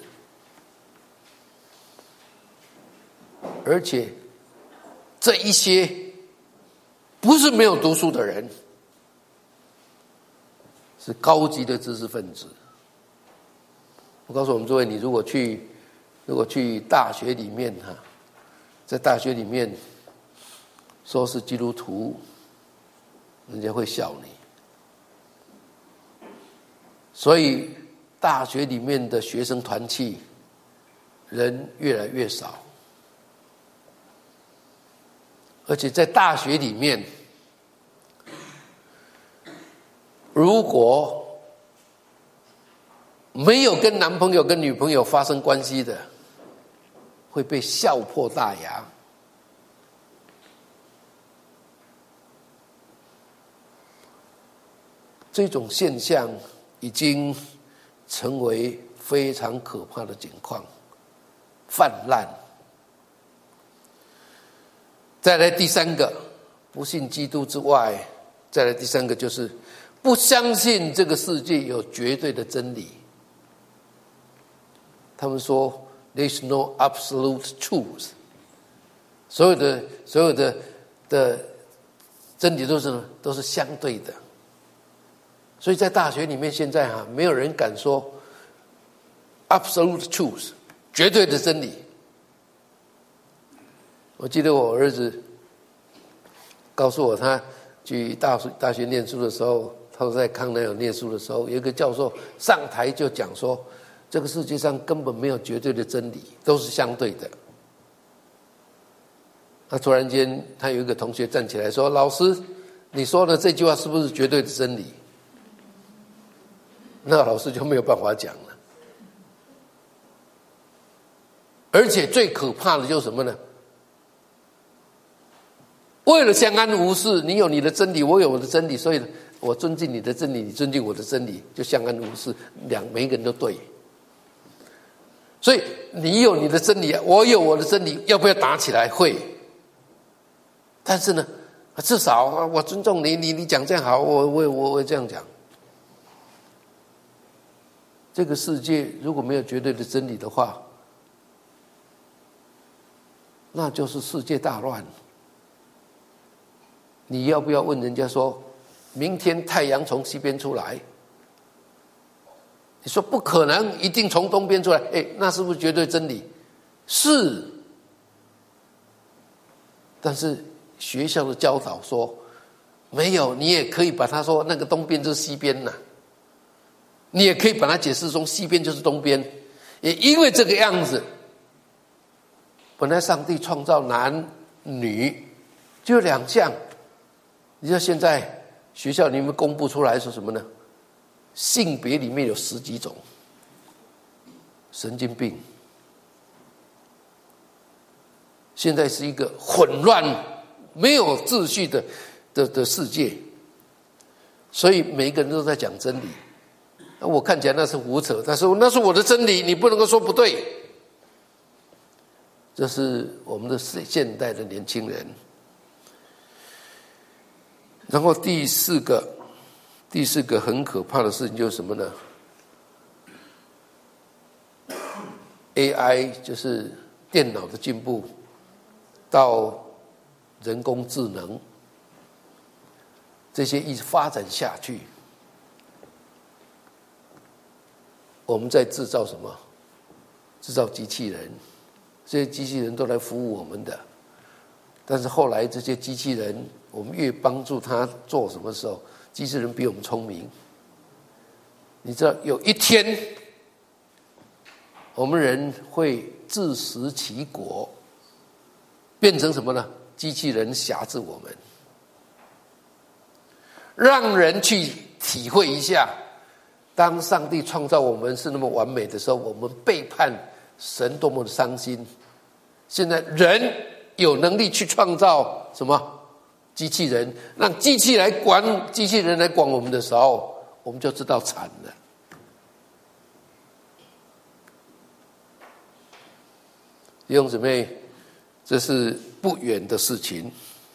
而且这一些不是没有读书的人，是高级的知识分子。我告诉我们诸位，你如果去如果去大学里面哈，在大学里面说是基督徒，人家会笑你。所以大学里面的学生团契人越来越少，而且在大学里面，如果没有跟男朋友跟女朋友发生关系的，会被笑破大牙。 这种现象已经成为非常可怕的情况，泛滥。再来第三个，不信基督之外，再来第三个就是不相信这个世界有绝对的真理。他们说 There's no absolute truth， 所有的所有的的真理都是都是相对的。所以在大学里面现在哈、啊，没有人敢说 absolute truth， 绝对的真理。我记得我儿子告诉我，他去大学大学念书的时候，他说在康奈尔念书的时候，有一个教授上台就讲说，这个世界上根本没有绝对的真理，都是相对的。他突然间，他有一个同学站起来说：“老师，你说的这句话是不是绝对的真理？”那老师就没有办法讲了。而且最可怕的就是什么呢？为了相安无事，你有你的真理，我有我的真理，所以我尊敬你的真理，你尊敬我的真理，就相安无事，两每一个人都对。所以你有你的真理，我有我的真理，要不要打起来？会。但是呢，至少我尊重你，你你讲这样好，我我我我这样讲。这个世界如果没有绝对的真理的话，那就是世界大乱。你要不要问人家说，明天太阳从西边出来？你说不可能，一定从东边出来。哎，那是不是绝对真理？是。但是学校的教导说，没有，你也可以把它说那个东边就是西边呐、啊，你也可以把它解释成西边就是东边。也因为这个样子，本来上帝创造男女就两项。你知道现在学校里面公布出来说什么呢？性别里面有十几种，神经病！现在是一个混乱、没有秩序的的的世界，所以每一个人都在讲真理。我看起来那是胡扯，但是那是我的真理，你不能够说不对。这是我们的现代的年轻人。然后第四个，第四个很可怕的事情就是什么呢 ？A I 就是电脑的进步，到人工智能，这些一直发展下去，我们在制造什么？制造机器人，这些机器人都来服务我们的。但是后来这些机器人，我们越帮助他做什么时候，机器人比我们聪明。你知道有一天，我们人会自食其果，变成什么呢？机器人辖制我们，让人去体会一下，当上帝创造我们是那么完美的时候，我们背叛神多么的伤心。现在人有能力去创造什么机器人，让机器来管机器人来管我们的时候，我们就知道惨了。弟兄姊妹，这是不远的事情。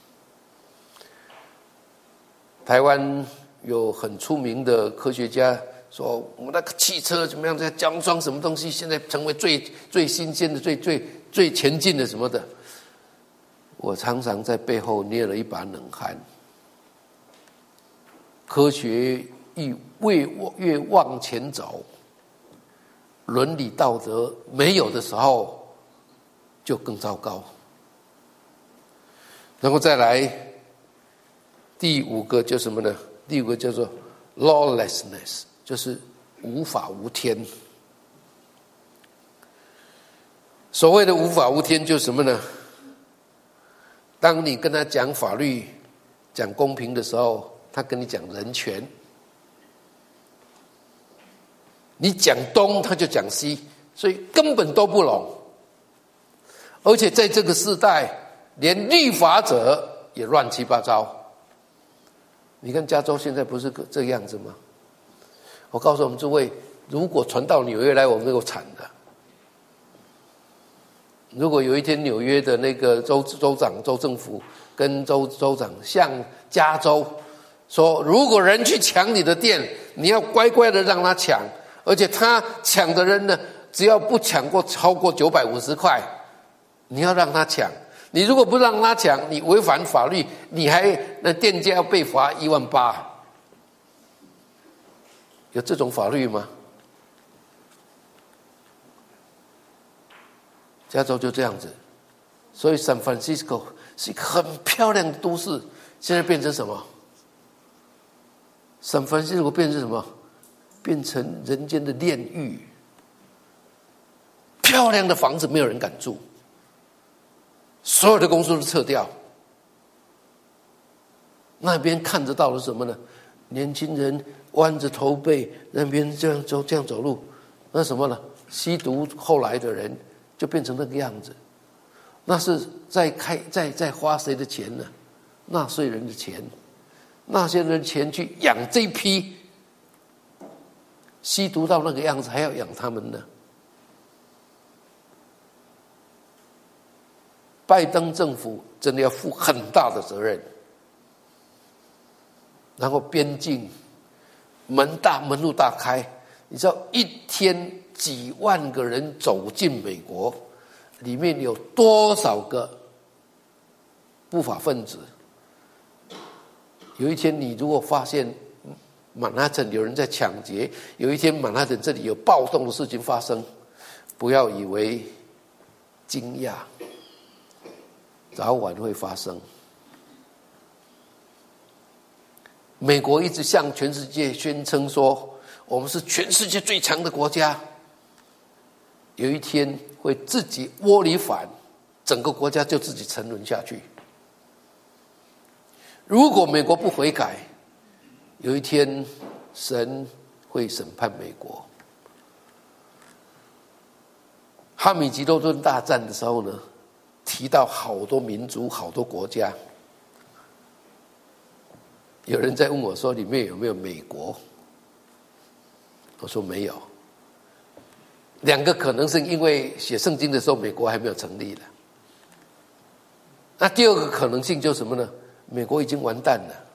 台湾有很出名的科学家说，我们那个汽车怎么样，在加装什么东西，现在成为最最新鲜的、最最最前进的什么的。我常常在背后捏了一把冷汗。科学越越往前走，伦理道德没有的时候，就更糟糕。然后再来第五个叫什么呢？第五个叫做 lawlessness， 就是无法无天。所谓的无法无天就是什么呢？当你跟他讲法律、讲公平的时候，他跟你讲人权；你讲东，他就讲西，所以根本都不懂。而且在这个时代，连律法者也乱七八糟。 你看加州现在不是这个样子吗？我告诉我们诸位，如果传到纽约来，我们够惨的。如果有一天纽约的那个州州长、州政府跟州州长向加州说，如果人去抢你的店，你要乖乖的让他抢，而且他抢的人呢，只要不抢过超过九百五十块，你要让他抢。你如果不让他抢，你违反法律，你还那店家要被罚一万八。有这种法律吗？加州就这样子，所以 San Francisco 是一个很漂亮的都市，现在变成什么？ San Francisco 变成什么？变成人间的炼狱。漂亮的房子没有人敢住，所有的公司都撤掉。那边看得到的是什么呢？年轻人弯着头背那边这样走这样走路，那什么呢？吸毒后来的人就变成那个样子。那是在开在在花谁的钱呢？纳税人的钱，那些人钱去养这批吸毒到那个样子，还要养他们呢。拜登政府真的要负很大的责任。然后边境门大门路大开，你知道一天几万个人走进美国，里面有多少个不法分子？有一天你如果发现曼哈顿有人在抢劫，有一天曼哈顿这里有暴动的事情发生，不要以为惊讶，早晚会发生。美国一直向全世界宣称说，我们是全世界最强的国家。有一天会自己窝里反，整个国家就自己沉沦下去。如果美国不悔改，有一天神会审判美国。哈米吉多顿大战的时候呢，提到好多民族好多国家，有人在问我说里面有没有美国，我说没有。两个可能是因为写圣经的时候美国还没有成立了，那第二个可能性就是什么呢？美国已经完蛋了，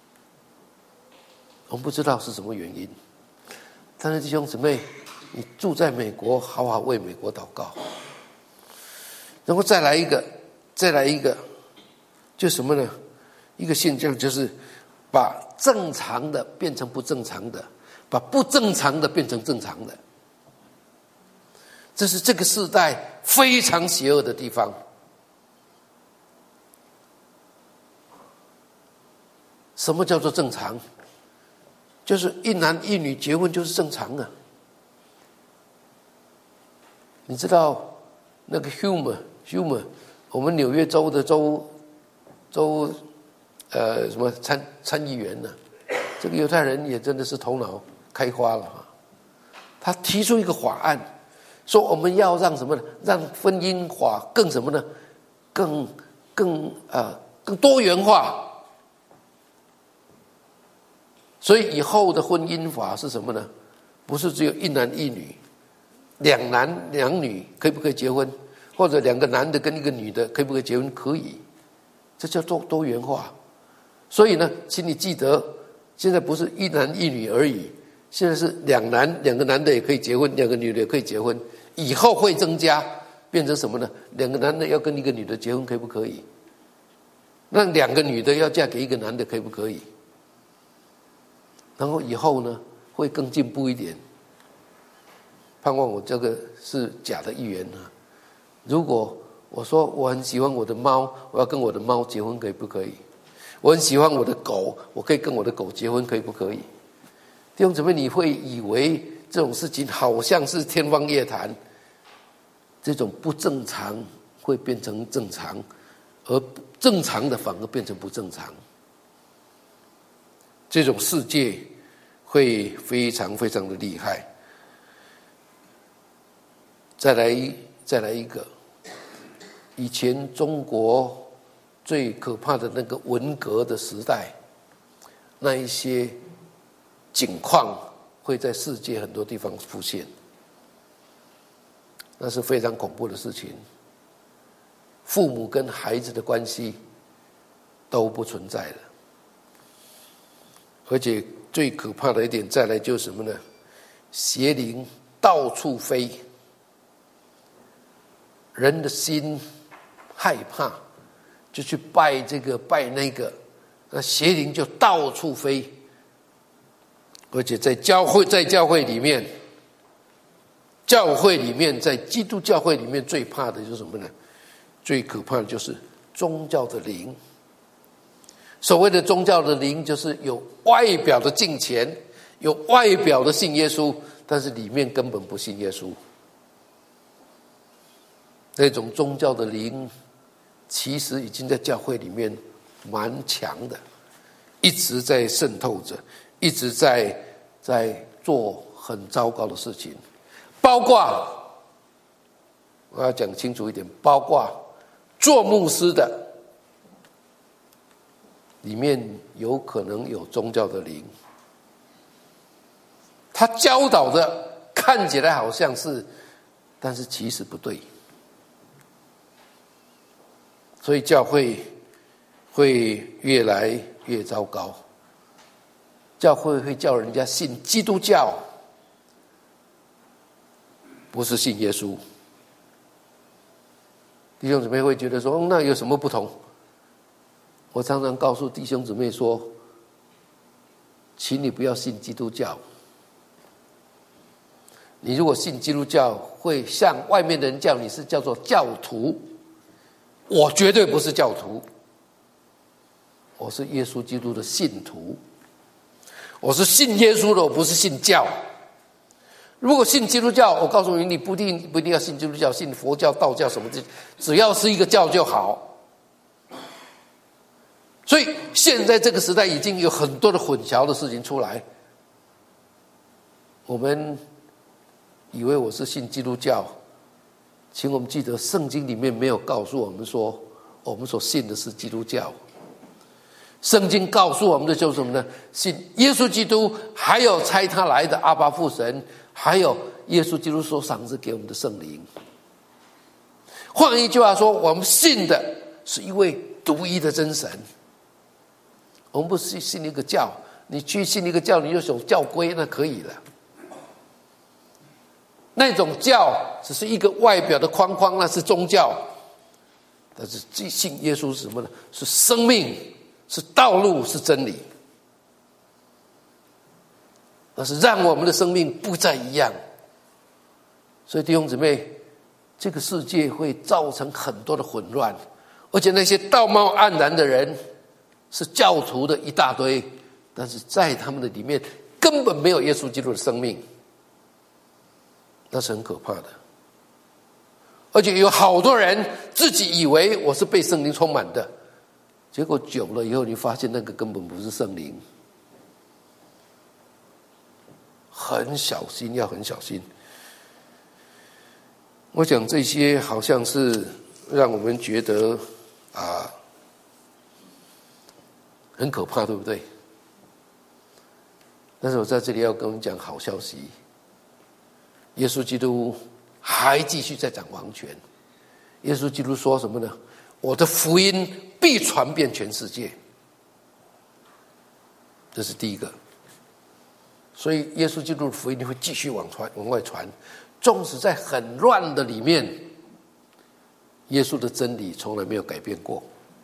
我们不知道是什么原因。但是弟兄姊妹，你住在美国，好好为美国祷告。然后再来一个再来一个就什么呢？一个现象就是把正常的变成不正常的，把不正常的变成正常的。这是这个时代非常邪恶的地方。什么叫做正常？就是一男一女结婚就是正常啊。你知道那个 Humer Humer 我们纽约州的州州呃什么参参议员呢、啊？这个犹太人也真的是头脑开花了啊！他提出一个法案，说我们要让什么呢？让婚姻法更什么呢？更更啊、呃、更多元化。所以以后的婚姻法是什么呢？不是只有一男一女，两男两女可以不可以结婚？或者两个男的跟一个女的可以不可以结婚？可以，这叫做多元化。所以呢，请你记得，现在不是一男一女而已，现在是两男两个男的也可以结婚，两个女的也可以结婚。以后会增加，变成什么呢？两个男的要跟一个女的结婚，可以不可以？那两个女的要嫁给一个男的，可以不可以？然后以后呢，会更进步一点。盼望我这个是假的预言啊！如果我说我很喜欢我的猫，我要跟我的猫结婚，可以不可以？我很喜欢我的狗，我可以跟我的狗结婚，可以不可以？弟兄姊妹，你会以为这种事情好像是天方夜谭，这种不正常会变成正常，而正常的反而变成不正常。这种世界会非常非常的厉害。再来再来一个，以前中国最可怕的那个文革的时代， 那一些景况会在世界很多地方出现，那是非常恐怖的事情。父母跟孩子的关系都不存在了，而且最可怕的一点再来就是什么呢？邪灵到处飞，人的心害怕，就去拜这个拜那个，那邪灵就到处飞。而且在教会在教会里面教会里面在基督教会里面最怕的就是什么呢？最可怕的就是宗教的灵。所谓的宗教的灵，就是有外表的敬虔，有外表的信耶稣，但是里面根本不信耶稣。那种宗教的灵其实已经在教会里面蛮强的，一直在渗透着，一直在在做很糟糕的事情。包括我要讲清楚一点，包括做牧师的里面有可能有宗教的灵，他教导的看起来好像是，但是其实不对。所以教会会越来越糟糕，教会会叫人家信基督教，不是信耶稣。弟兄姊妹会觉得说、嗯、那有什么不同？我常常告诉弟兄姊妹说，请你不要信基督教。你如果信基督教，会向外面的人叫你是叫做教徒，我绝对不是教徒，我是耶稣基督的信徒，我是信耶稣的，我不是信教。如果信基督教，我告诉你，你不一定不一定要信基督教，信佛教、道教什么的，只要是一个教就好。所以现在这个时代已经有很多的混淆的事情出来。我们以为我是信基督教，请我们记得圣经里面没有告诉我们说我们所信的是基督教。圣经告诉我们的就是什么呢？信耶稣基督，还有差他来的阿爸父神，还有耶稣基督所赏赐给我们的圣灵。换一句话说，我们信的是一位独一的真神。我们不是信一个教，你去信一个教，你就守教规，那可以了。那种教只是一个外表的框框，那是宗教。但是信耶稣是什么呢？是生命，是道路，是真理。那是让我们的生命不再一样。所以弟兄姊妹，这个世界会造成很多的混乱，而且那些道貌岸然的人是教徒的一大堆，但是在他们的里面根本没有耶稣基督的生命，那是很可怕的。而且有好多人自己以为我是被圣灵充满的，结果久了以后你发现那个根本不是圣灵。很小心，要很小心。我讲这些好像是让我们觉得啊很可怕，对不对？但是我在这里要跟我们讲好消息，耶稣基督还继续在掌王权。耶稣基督说什么呢？我的福音必传遍全世界，这是第一个。所以耶稣基督的福音会继续往传往外传，纵使在很乱的里面，耶稣的真理从来没有改变过。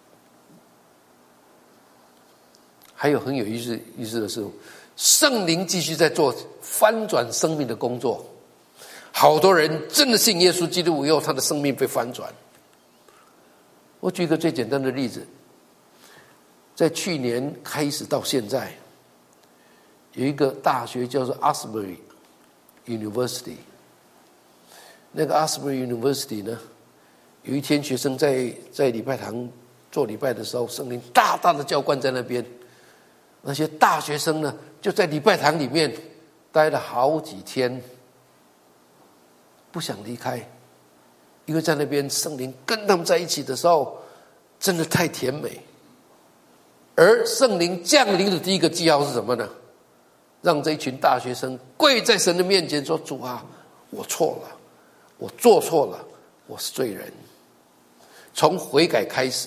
还有很有意思意思的是，圣灵继续在做翻转生命的工作。好多人真的信耶稣基督以后，他的生命被翻转。我举一个最简单的例子，在去年开始到现在，有一个大学叫做 Asbury University。那个 Asbury University 呢，有一天学生在在礼拜堂做礼拜的时候，圣灵大大的浇灌在那边。那些大学生呢，就在礼拜堂里面待了好几天，不想离开，因为在那边圣灵跟他们在一起的时候，真的太甜美。 而圣灵降临的第一个记号是什么呢？让这一群大学生跪在神的面前说：主啊，我错了，我做错了，我是罪人。从悔改开始，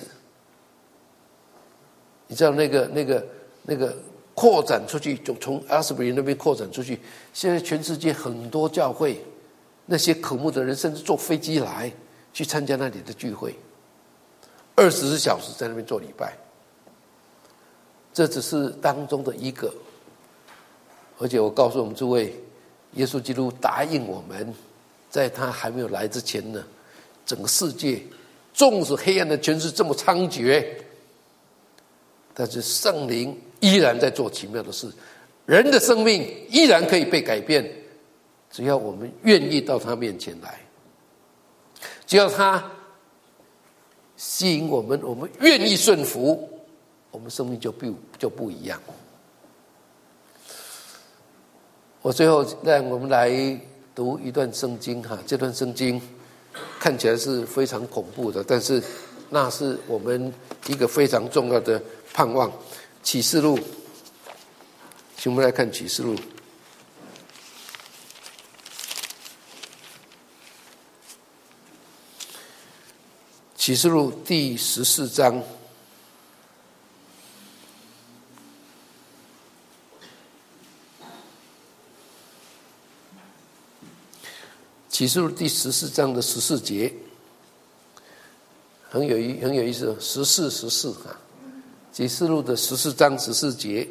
你知道那个那个那个扩展出去，就从阿斯比林那边扩展出去。现在全世界很多教会，那些渴慕的人甚至坐飞机来去参加那里的聚会，二十四小时在那边做礼拜。这只是当中的一个，而且我告诉我们诸位，耶稣基督答应我们，在他还没有来之前呢，整个世界纵使黑暗的权势这么猖獗，但是圣灵依然在做奇妙的事，人的生命依然可以被改变，只要我们愿意到他面前来，只要他吸引我们，我们愿意顺服，我们生命就不就不一样。我最后让我们来读一段圣经哈，这段圣经看起来是非常恐怖的，但是那是我们一个非常重要的盼望。启示录，请我们来看启示录。启示录第十四章。启示录第十四章的十四节，很有意很有意思，十四十四啊，启示录的十四章十四节，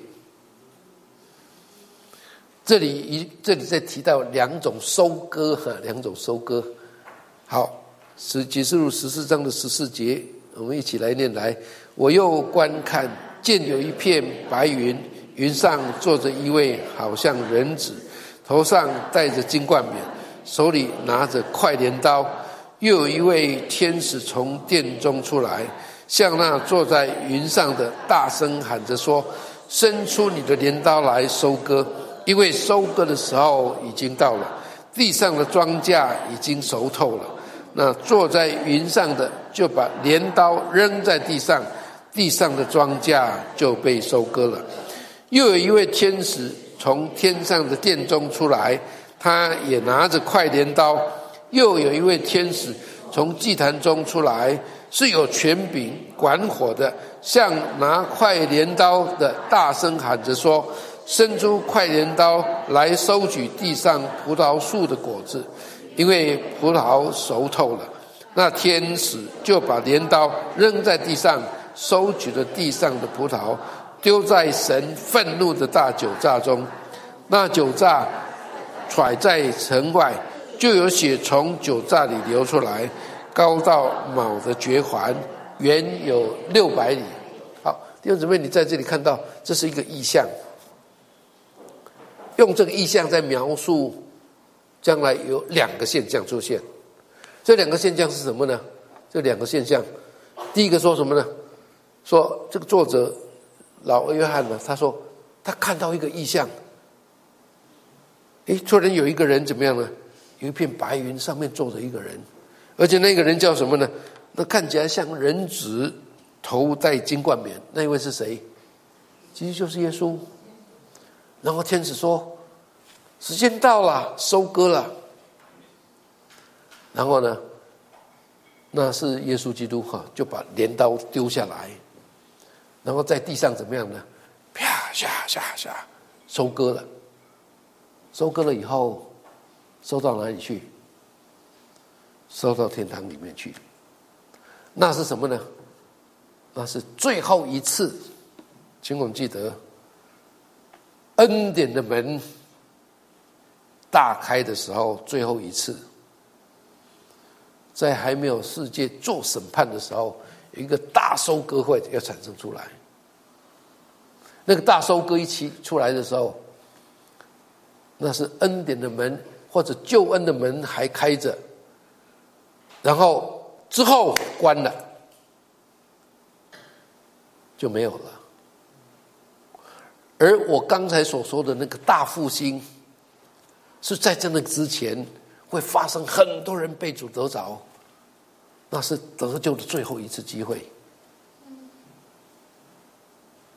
这里一这里在提到两种收割哈，两种收割。好，是启示录十四章的十四节，我们一起来念来。我又观看，见有一片白云，云上坐着一位好像人子，头上戴着金冠冕，手里拿着快镰刀，又有一位天使从殿中出来，向那坐在云上的大声喊着说：伸出你的镰刀来收割，因为收割的时候已经到了，地上的庄稼已经熟透了。那坐在云上的就把镰刀扔在地上，地上的庄稼就被收割了。又有一位天使从天上的殿中出来，他也拿着快镰刀。又有一位天使从祭坛中出来，是有权柄管火的，向拿快镰刀的大声喊着说：伸出快镰刀来收取地上葡萄树的果子，因为葡萄熟透了。那天使就把镰刀扔在地上，收取了地上的葡萄，丢在神愤怒的大酒榨中。那酒榨揣在城外，就有血从酒榨里流出来，高到卯的绝环，远有六百里。好，弟兄姊妹，你在这里看到，这是一个意象，用这个意象在描述将来有两个现象出现。这两个现象是什么呢？这两个现象，第一个说什么呢？说这个作者老约翰呢，他说他看到一个意象，诶，突然有一个人怎么样呢？有一片白云，上面坐着一个人，而且那个人叫什么呢？那看起来像人子，头戴金冠冕。那一位是谁？其实就是耶稣。然后天使说：时间到了，收割了。然后呢，那是耶稣基督哈，就把镰刀丢下来，然后在地上怎么样呢？啪下下下，收割了。收割了以后，收到哪里去？收到天堂里面去。那是什么呢？那是最后一次，请我们记得，恩典的门大开的时候，最后一次。在还没有世界做审判的时候，有一个大收割会要产生出来。那个大收割一起出来的时候，那是恩典的门或者救恩的门还开着，然后之后关了，就没有了。而我刚才所说的那个大复兴，是在这那之前会发生很多人被主得着，那是得救的最后一次机会。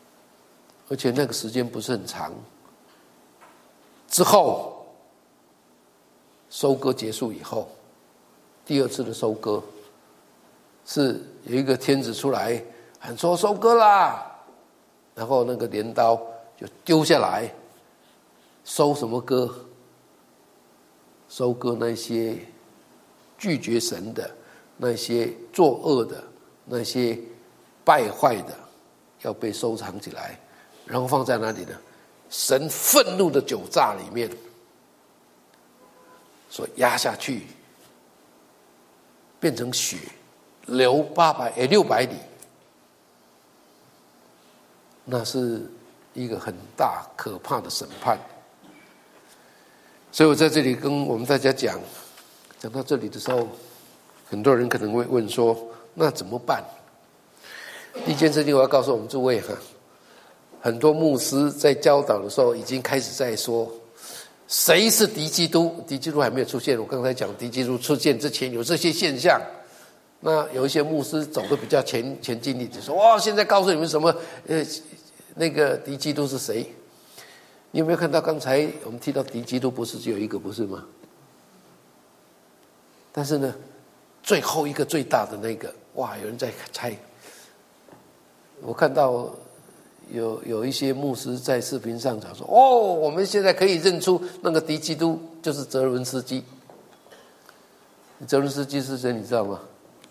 而且那个时间不是很长。之后收割结束以后，第二次的收割是有一个天子出来喊说收割啦，然后那个镰刀就丢下来，收什么割？收割那些拒绝神的，那些作恶的，那些败坏的，要被收藏起来，然后放在哪里呢？神愤怒的酒榨里面，所压下去，变成血，流八百诶六百里，那是一个很大可怕的审判。所以我在这里跟我们大家讲，讲到这里的时候，很多人可能会问说，那怎么办？第一件事情我要告诉我们诸位哈，很多牧师在教导的时候已经开始在说，谁是敌基督？敌基督还没有出现，我刚才讲敌基督出现之前有这些现象。那有一些牧师走得比较前前进一点，说哇，现在告诉你们什么？呃，那个敌基督是谁？你有没有看到刚才我们提到敌基督不是只有一个，不是吗？但是呢，最后一个最大的那个，哇，有人在猜。我看到有有一些牧师在视频上讲说，哦，我们现在可以认出那个敌基督就是泽伦斯基。泽伦斯基是谁？你知道吗？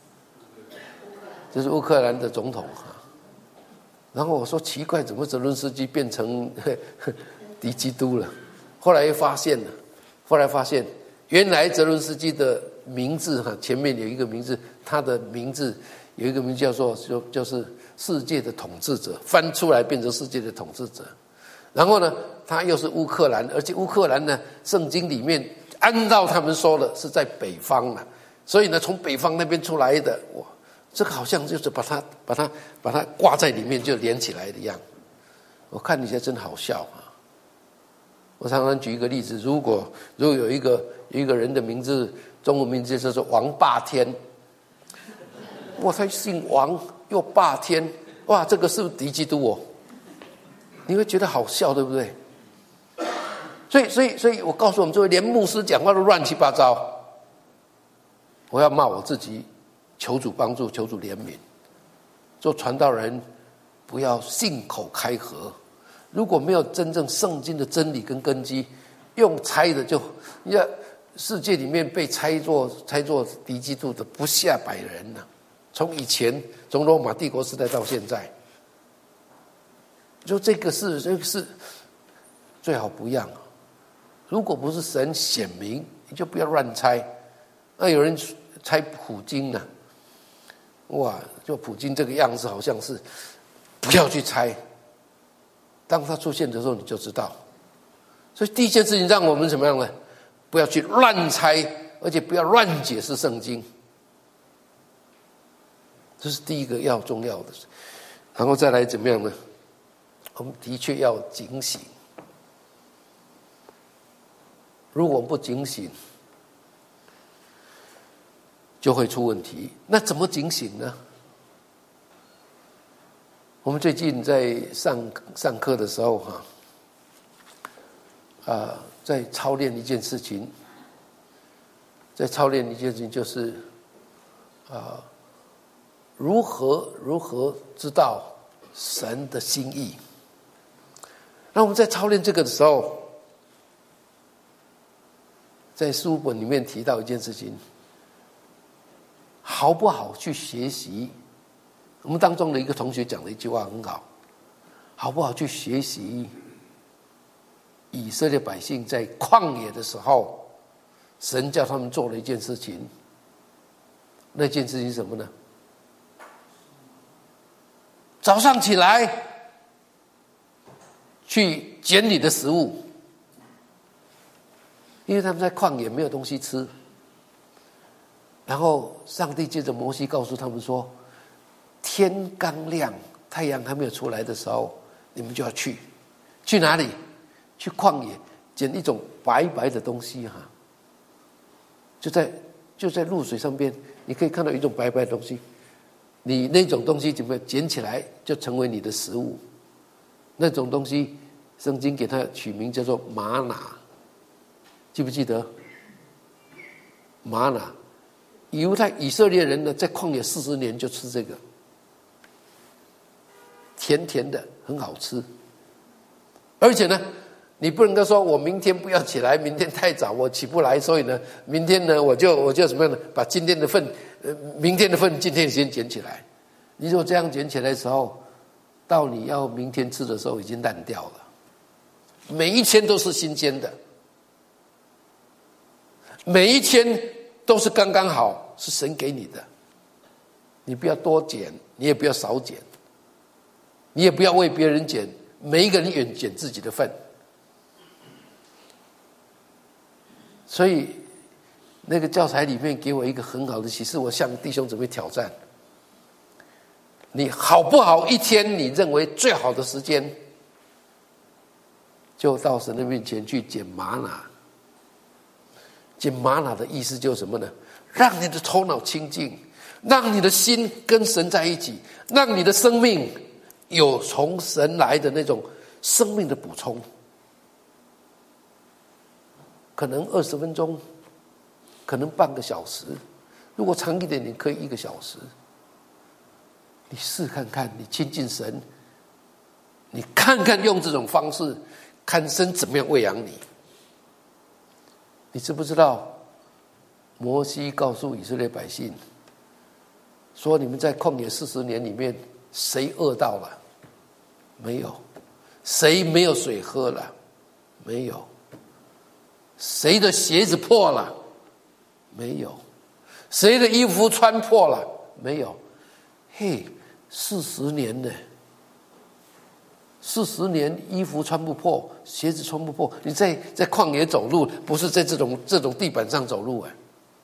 就是乌克兰的总统。然后我说奇怪，怎么泽伦斯基变成敌基督了？后来又发现了，后来发现原来泽伦斯基的名字哈，前面有一个名字，他的名字有一个名字叫做就就是世界的统治者，翻出来变成世界的统治者。然后呢，他又是乌克兰，而且乌克兰呢，圣经里面按照他们说的是在北方了，所以呢，从北方那边出来的，哇，这个好像就是把它把它把它挂在里面就连起来的样。我看你现在真好笑啊！我常常举一个例子，如果如果有一个有一个人的名字，中文名字就是王霸天，哇，他姓王又霸天，哇，这个是不是敌基督哦？你会觉得好笑，对不对？所以，所以，所以我告诉我们诸位，连牧师讲话都乱七八糟。我要骂我自己，求主帮助，求主怜悯。做传道人，不要信口开河。如果没有真正圣经的真理跟根基，用猜的就，你看世界里面被猜作猜作敌基督的不下百人呢、啊。从以前从罗马帝国时代到现在，就这个是这个是最好不要。如果不是神显明，你就不要乱猜。那有人猜普京呢、啊？哇，就普京这个样子，好像是不要去猜。当他出现的时候，你就知道。所以第一件事情，让我们怎么样呢？不要去乱猜，而且不要乱解释圣经。这是第一个要重要的。然后再来怎么样呢？我们的确要警醒。如果我们不警醒，就会出问题。那怎么警醒呢？我们最近在上上课的时候哈，啊、呃，在操练一件事情，在操练一件事情就是啊、呃，如何如何知道神的心意。那我们在操练这个的时候，在书本里面提到一件事情，好不好去学习？我们当中的一个同学讲的一句话很好，好不好去学习以色列百姓在旷野的时候，神叫他们做了一件事情，那件事情是什么呢？早上起来去捡你的食物，因为他们在旷野没有东西吃。然后上帝借着摩西告诉他们说，天刚亮，太阳还没有出来的时候，你们就要去，去哪里？去旷野捡一种白白的东西哈，就在就在露水上边，你可以看到一种白白的东西，你那种东西怎么捡起来就成为你的食物。 那种东西，圣经给它取名叫做玛拿，记不记得？玛拿，犹太以色列人呢，在旷野四十年就吃这个，甜甜的，很好吃。而且呢，你不能够说我明天不要起来，明天太早我起不来，所以呢，明天呢我就我就什么样呢？把今天的份，呃，明天的份今天先捡起来。你如果这样捡起来的时候，到你要明天吃的时候已经烂掉了。每一天都是新鲜的，每一天都是刚刚好，是神给你的。你不要多捡，你也不要少捡，你也不要为别人捡，每一个人远捡自己的份。所以那个教材里面给我一个很好的启示，我向弟兄姊妹挑战：你好不好一天你认为最好的时间，就到神的面前去捡玛拿。捡玛拿的意思就是什么呢？让你的头脑清净，让你的心跟神在一起，让你的生命有从神来的那种生命的补充。可能二十分钟，可能半个小时，如果长一点你可以一个小时。你试看看，你亲近神，你看看用这种方式，看神怎么样喂养你。你知不知道摩西告诉以色列百姓说，你们在旷野四十年里面，谁饿到了？没有。谁没有水喝了？没有。谁的鞋子破了？没有。谁的衣服穿破了？没有。嘿，四十年呢？四十年衣服穿不破，鞋子穿不破，你在在旷野走路，不是在这种这种地板上走路啊。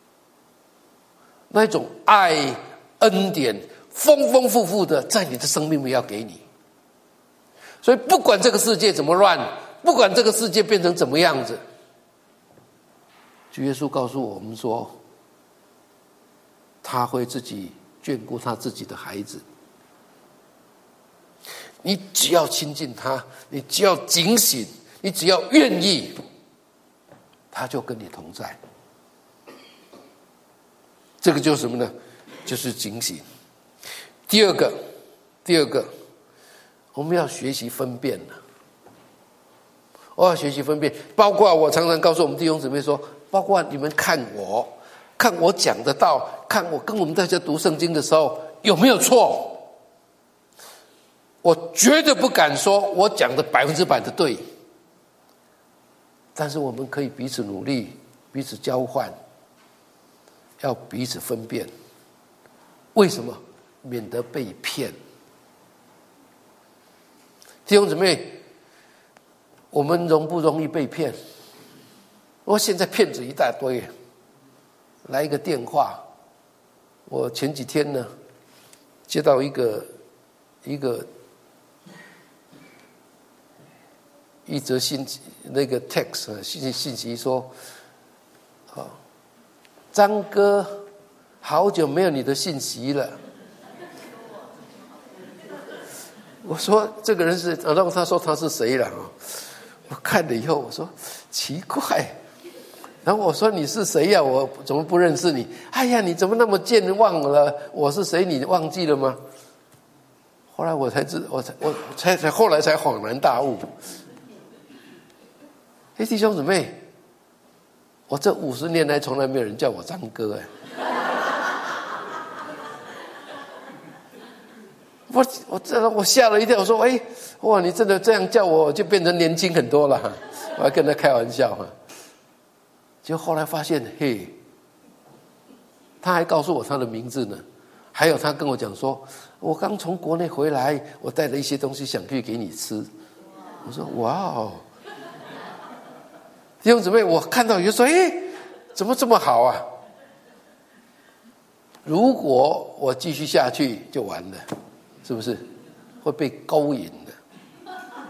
那种爱恩典丰丰富富的在你的生命里要给你。所以不管这个世界怎么乱，不管这个世界变成怎么样子，主耶稣告诉我们说，他会自己眷顾他自己的孩子。你只要亲近他，你只要警醒，你只要愿意，他就跟你同在。这个就是什么呢？就是警醒。第二个，第二个，我们要学习分辨了。我要学习分辨，包括我常常告诉我们弟兄姊妹说，包括你们看我，看我讲的道，看我跟我们大家读圣经的时候有没有错。我绝对不敢说我讲的百分之百的对，但是我们可以彼此努力，彼此交换，要彼此分辨。为什么？免得被骗。弟兄姊妹，我们容不容易被骗？我现在骗子一大堆，来一个电话。我前几天呢，接到一个一个一则信那个 text 信信息说，啊，张哥，好久没有你的信息了。我说这个人是，然后他说他是谁了？我看了以后，我说奇怪。然后我说你是谁呀？我怎么不认识你？哎呀，你怎么那么健忘了我是谁？你忘记了吗？后来我才知，我才我才才后来才恍然大悟。哎，弟兄姊妹，我这五十年来从来没有人叫我张哥哎。我我这我吓了一跳，我说哎哇，你真的这样叫我，就变成年轻很多了哈。我还跟他开玩笑哈。就后来发现，嘿，他还告诉我他的名字呢，还有他跟我讲说，我刚从国内回来，我带了一些东西想去给你吃。我说哇哦。弟兄姊妹，我看到有说，哎，怎么这么好啊？如果我继续下去就完了，是不是会被勾引的？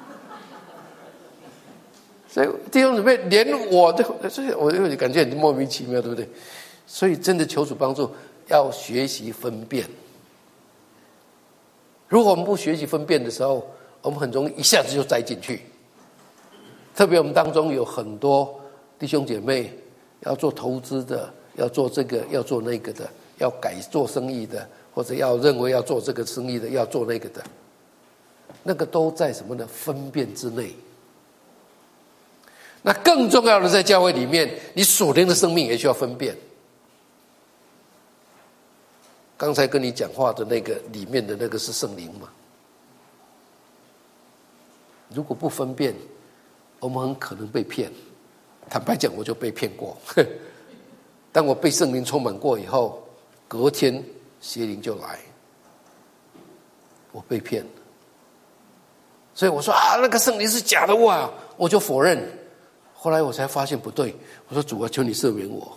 所以弟兄姊妹，连我都，所以我就感觉很莫名其妙，对不对？所以真的求主帮助，要学习分辨。如果我们不学习分辨的时候， 我们很容易一下子就栽进去。特别我们当中有很多弟兄姐妹要做投资的，要做这个要做那个的，要改做生意的，或者要认为要做这个生意的，要做那个的，那个都在什么呢？分辨之内。那更重要的，在教会里面，你属灵的生命也需要分辨。刚才跟你讲话的那个里面的那个是圣灵嘛？如果不分辨，我们很可能被骗。坦白讲，我就被骗过。当我被圣灵充满过以后，隔天邪灵就来，我被骗了。所以我说啊，那个圣灵是假的哇，我就否认。后来我才发现不对，我说主啊，求你赦免我。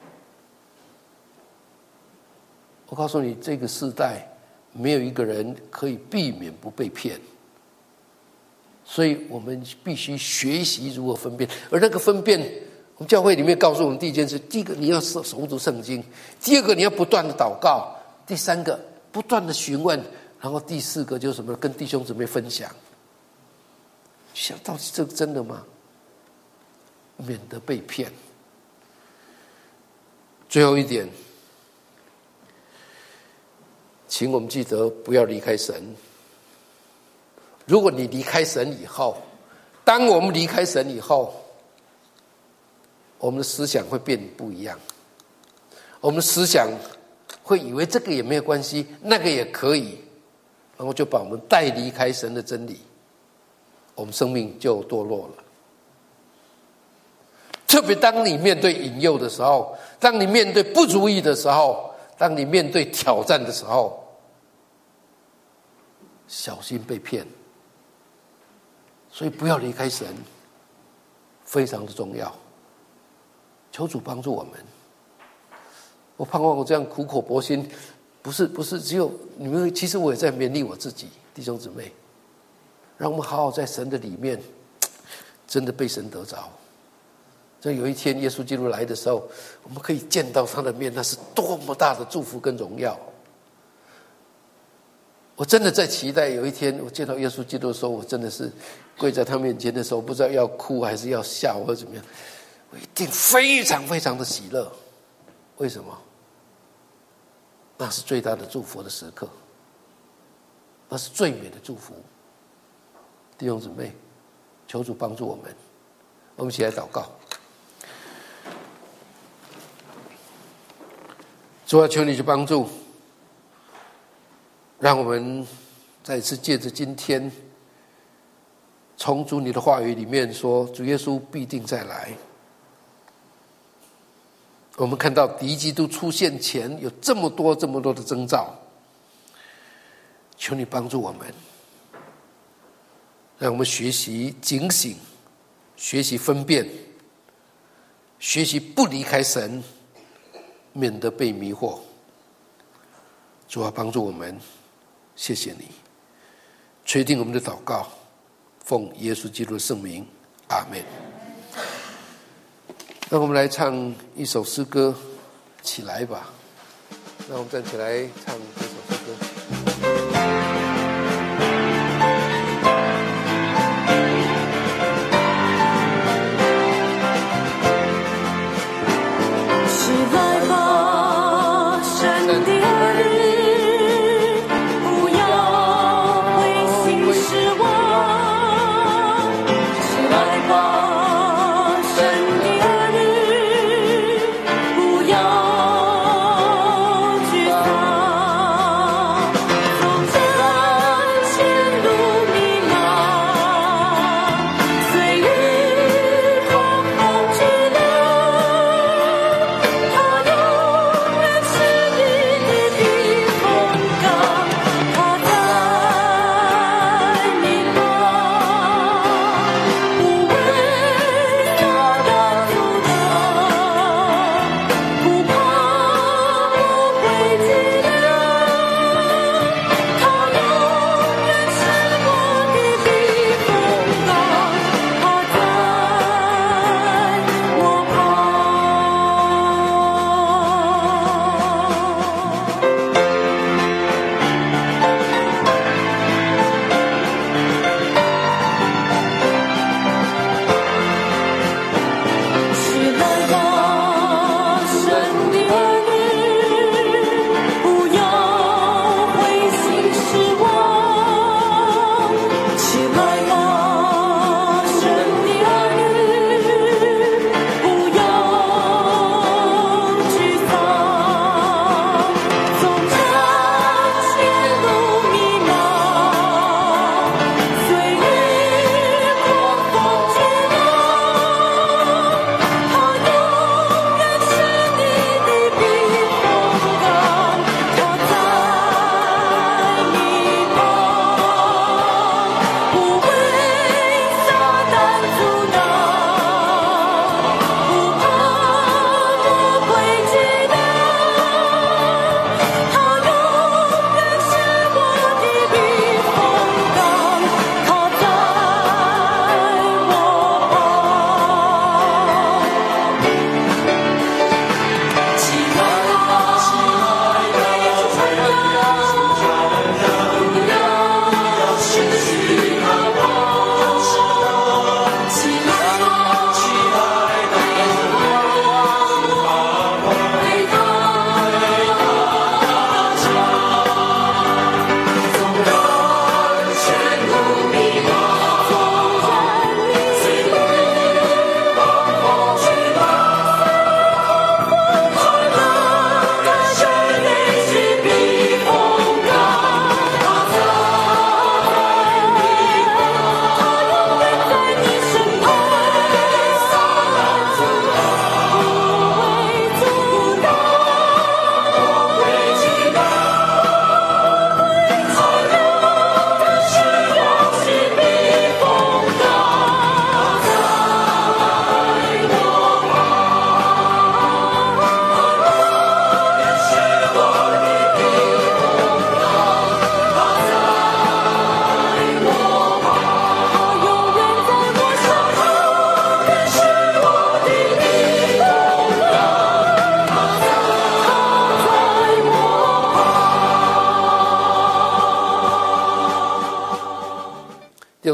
我告诉你，这个世代没有一个人可以避免不被骗，所以我们必须学习如何分辨。而那个分辨，我们教会里面告诉我们第一件事：第一个，你要守住圣经；第二个，你要不断的祷告；第三个，不断的询问；然后第四个就是什么？跟弟兄姊妹分享。想到底这个真的吗？免得被骗。最后一点，请我们记得不要离开神。如果你离开神以后，当我们离开神以后，我们的思想会变不一样。我们的思想会以为这个也没有关系，那个也可以，然后就把我们带离开神的真理，我们生命就堕落了。特别当你面对引诱的时候，当你面对不如意的时候，当你面对挑战的时候，小心被骗。所以不要离开神，非常的重要。求主帮助我们。我盼望我这样苦口婆心，不是不是只有你们，其实我也在勉励我自己，弟兄姊妹，让我们好好在神的里面，真的被神得着。这有一天耶稣基督来的时候，我们可以见到他的面，那是多么大的祝福跟荣耀。我真的在期待有一天我见到耶稣基督的时候，我真的是跪在他面前的时候，不知道要哭还是要笑或者怎么样，我一定非常非常的喜乐。为什么？那是最大的祝福的时刻，那是最美的祝福。弟兄姊妹，求主帮助我们，我们一起来祷告。主啊，求你去帮助，让我们再一次借着今天，从主你的话语里面说，主耶稣必定再来。我们看到敌基督出现前有这么多这么多的征兆，求你帮助我们，让我们学习警醒，学习分辨，学习不离开神，免得被迷惑。主啊，帮助我们，谢谢你，垂听我们的祷告，奉耶稣基督的圣名，阿们。那我们来唱一首诗歌，起来吧。那我们站起来唱这首诗歌。 不要沮丧。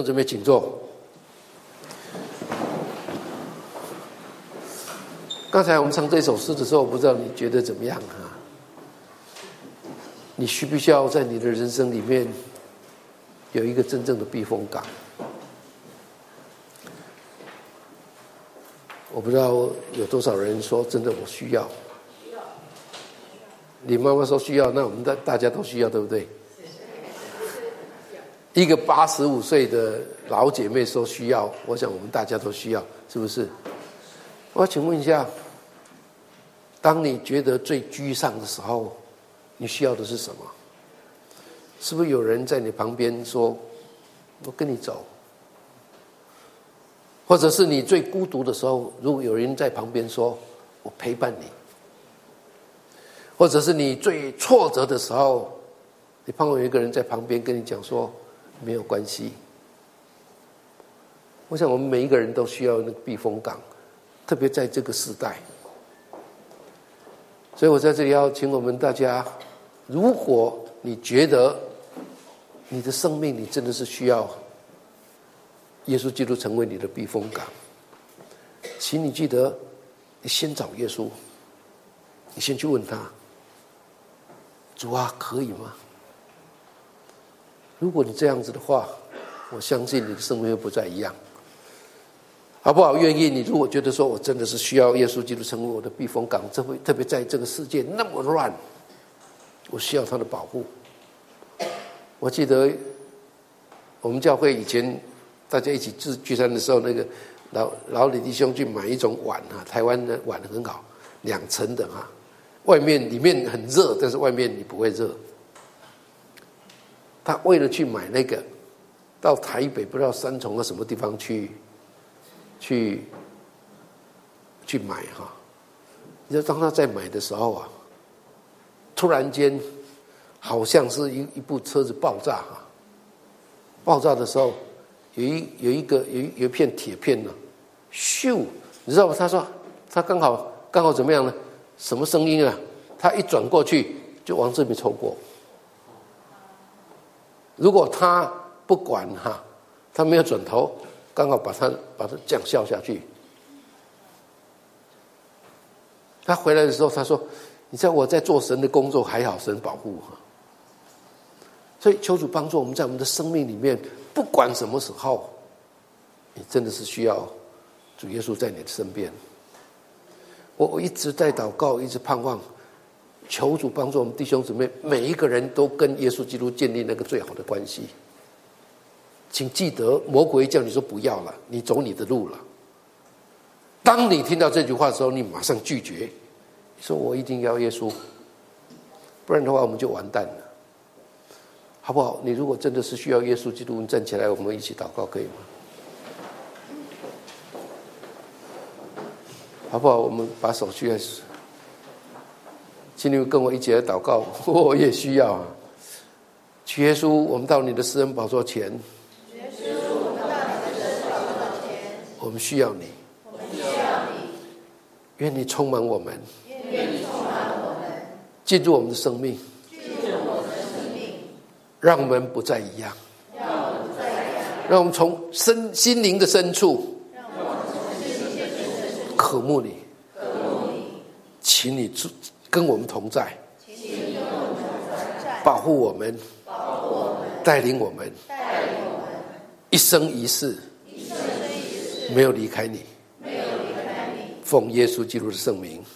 姊妹，请坐。刚才我们唱这首诗的时候，我不知道你觉得怎么样啊？你需不需要在你的人生里面有一个真正的避风港？我不知道有多少人说真的我需要。你妈妈说需要，那我们大大家都需要，对不对？一个八十五岁的老姐妹说需要，我想我们大家都需要，是不是？我要请问一下，当你觉得最沮丧的时候，你需要的是什么？是不是有人在你旁边说我跟你走？或者是你最孤独的时候，如果有人在旁边说我陪伴你？或者是你最挫折的时候，你盼望有一个人在旁边跟你讲说没有关系。我想我们每一个人都需要那个避风港，特别在这个时代。所以我在这里要请我们大家，如果你觉得你的生命你真的是需要耶稣基督成为你的避风港，请你记得你先找耶稣，你先去问他，主啊，可以吗？如果你这样子的话，我相信你的生命会不再一样，好不好？愿意你如果觉得说我真的是需要耶稣基督成为我的避风港，这会特别在这个世界那么乱，我需要他的保护。我记得我们教会以前大家一起聚聚餐的时候，那个老老李弟兄去买一种碗啊，台湾的碗很好，两层的啊，外面里面很热，但是外面你不会热。他为了去买那个，到台北不知道三重的什么地方去去去买哈。你知道当他在买的时候啊，突然间好像是一一部车子爆炸啊！爆炸的时候，有一有一个有一有一片铁片呢，咻！你知道吗？他说他刚好刚好怎么样呢？什么声音啊？他一转过去就往这边抽过。如果他不管哈，他没有转头，刚好把他把他这样笑下去。他回来的时候，他说：“你知道我在做神的工作，还好神保护哈。”所以求主帮助我们，在我们的生命里面，不管什么时候，你真的是需要主耶稣在你的身边。我我一直在祷告，一直盼望。求主帮助我们弟兄姊妹，每一个人都跟耶稣基督建立那个最好的关系。请记得，魔鬼叫你说不要了，你走你的路了。当你听到这句话的时候，你马上拒绝，说我一定要耶稣，不然的话我们就完蛋了，好不好？你如果真的是需要耶稣基督，你站起来，我们一起祷告，可以吗？好不好？我们把手举起来。请你们跟我一起来祷告，我也需要啊！主耶稣，我们到你的施恩宝座前，主耶稣，我们到你的施恩宝座前，我们需要你，我们需要你，愿你充满我们，愿你充满我们，进入我们的生命，进入我们的生命，让我们不再一样，让我们不再一样，让我们从身心灵的深处，让我们从心灵的深处渴慕你，渴慕你，请你住。跟我们同在，保护我们，带领我们，一生一世没有离开你，奉耶稣基督的圣名，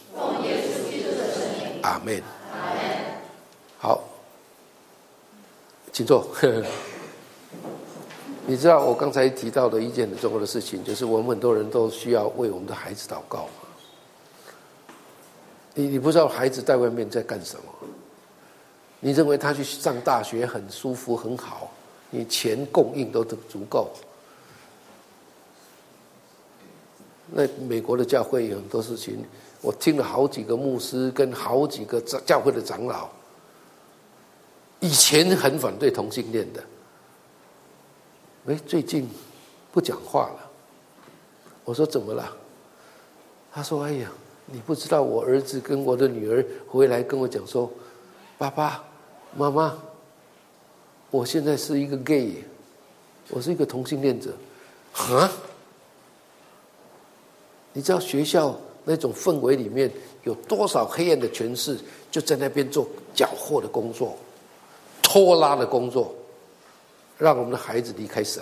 阿们。好，请坐。你知道我刚才提到的一件很重要的事情，就是我们很多人都需要为我们的孩子祷告。你你不知道孩子在外面在干什么，你认为他去上大学很舒服很好，你钱供应都足够。那美国的教会有很多事情，我听了好几个牧师跟好几个教会的长老，以前很反对同性恋的，哎，最近不讲话了。我说怎么了？他说：“哎呀。”你不知道，我儿子跟我的女儿回来跟我讲说：“爸爸妈妈，我现在是一个 gay。” 我是一个同性恋者。啊？你知道学校那种氛围里面有多少黑暗的权势就在那边做缴获的工作，拖拉的工作，让我们的孩子离开神。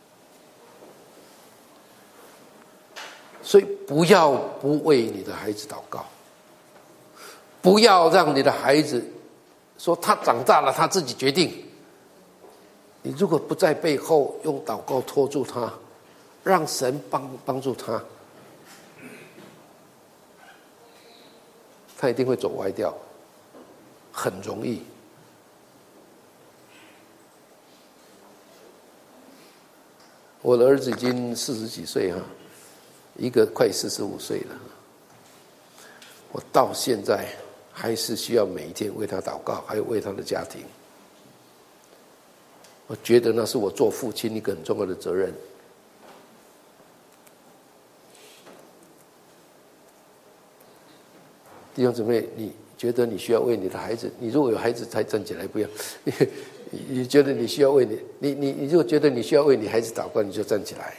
所以不要不为你的孩子祷告，不要让你的孩子说他长大了他自己决定。你如果不在背后用祷告拖住他，让神帮帮助他，他一定会走歪掉，很容易。我的儿子已经四十几岁哈，一个快四十五岁了。我到现在还是需要每一天为他祷告，还有为他的家庭。我觉得那是我做父亲一个很重要的责任。弟兄姊妹，你觉得你需要为你的孩子？你如果有孩子才站起来，不要。你觉得你需要为你，你你你如果觉得你需要为你孩子祷告，你就站起来。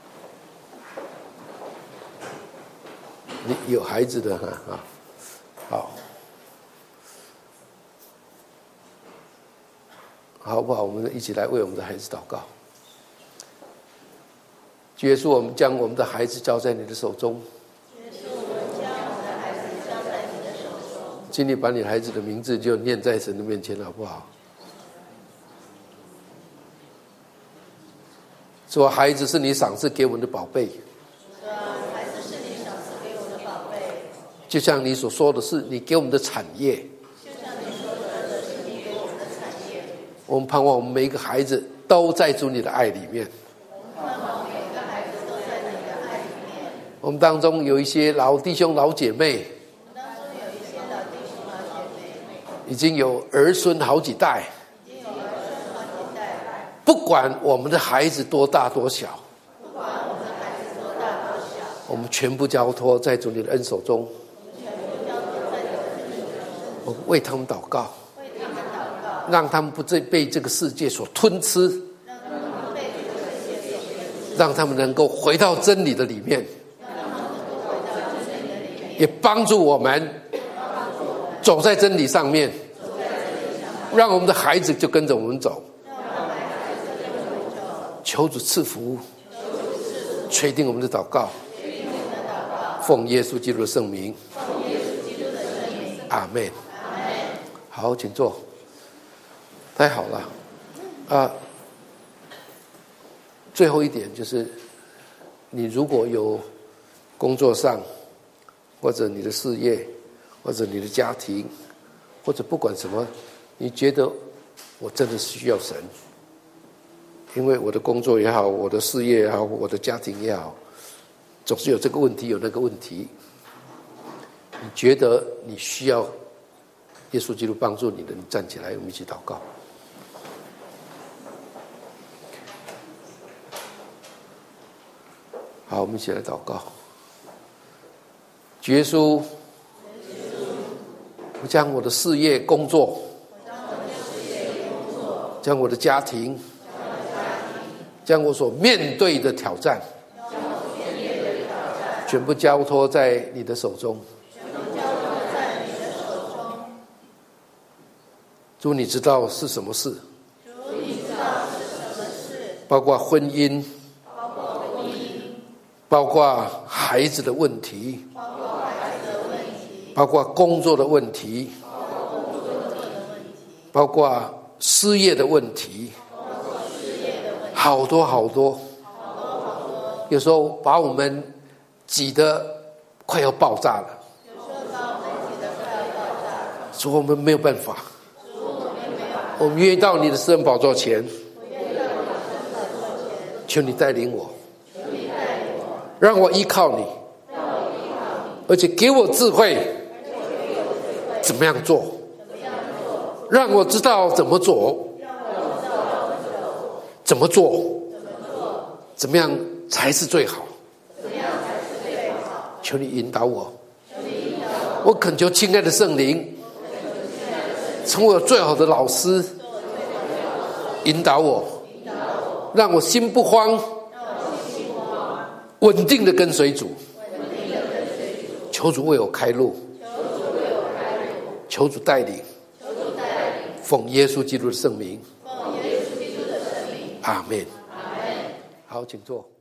你有孩子的哈啊，好，好不好？我们一起来为我们的孩子祷告。主耶稣，我们将我们的孩子交在你的手中。请你把你孩子的名字就念在神的面前，好不好？说孩子是你赏赐给我们的宝贝， 孩子是你赏赐给我们的宝贝， 就像你所说的是你给我们的产业， 就像你说的是你给我们的产业。 我们盼望我们每一个孩子都在主你的爱里面。 我们盼望每一个孩子都在你的爱里面。 我们当中有一些老弟兄老姐妹， 我们当中有一些老弟兄老姐妹， 已经有儿孙好几代。 已经有儿孙好几代。 不管我们的孩子多大多小， 不管我们的孩子多大多小， 我们全部交托在主你的恩手中。 全部交托在你的恩手中。 我们为他们祷告， 为他们祷告， 让他们不再被这个世界所吞吃， 让他们不被这个世界所吞吃， 让他们能够回到真理的里面， 让他们能够回到真理的里面， 也帮助我们走在真理上面，让我们的孩子就跟着我们走。求主赐福，垂听我们的祷告，奉耶稣基督的圣名，阿们。好，请坐。太好了啊！最后一点就是，你如果有工作上，或者你的事业，或者你的家庭，或者不管什么，你觉得我真的需要神。因为我的工作也好，我的事业也好，我的家庭也好，总是有这个问题，有那个问题。你觉得你需要耶稣基督帮助你的，你站起来，我们一起祷告。好，我们一起来祷告。主耶稣，我将我的事业、工作，将我的家庭，将我所面对的挑战，全部交托在你的手中。主，你知道是什么事？ 主，你知道是什么事？ 包括婚姻， 包括婚姻， 包括孩子的问题， 包括孩子的问题， 包括工作的问题， 包括工作的问题， 包括失业的问题， 包括事业的问题， 好多好多。 好多好多。 有时候把我们挤得快要爆炸了， 有时候把我们挤得快要爆炸了， 说我们没有办法。我们愿意到你的施恩宝座前，求你带领我，让我依靠你，而且给我智慧，怎么样做，让我知道怎么做，怎么做，怎么样才是最好。求你引导我，我恳求亲爱的圣灵成为我最好的老师，引导我， 让我心不慌，稳定的跟随主。求主为我开路，求主带领，奉耶稣基督的圣名，阿们。好，请坐。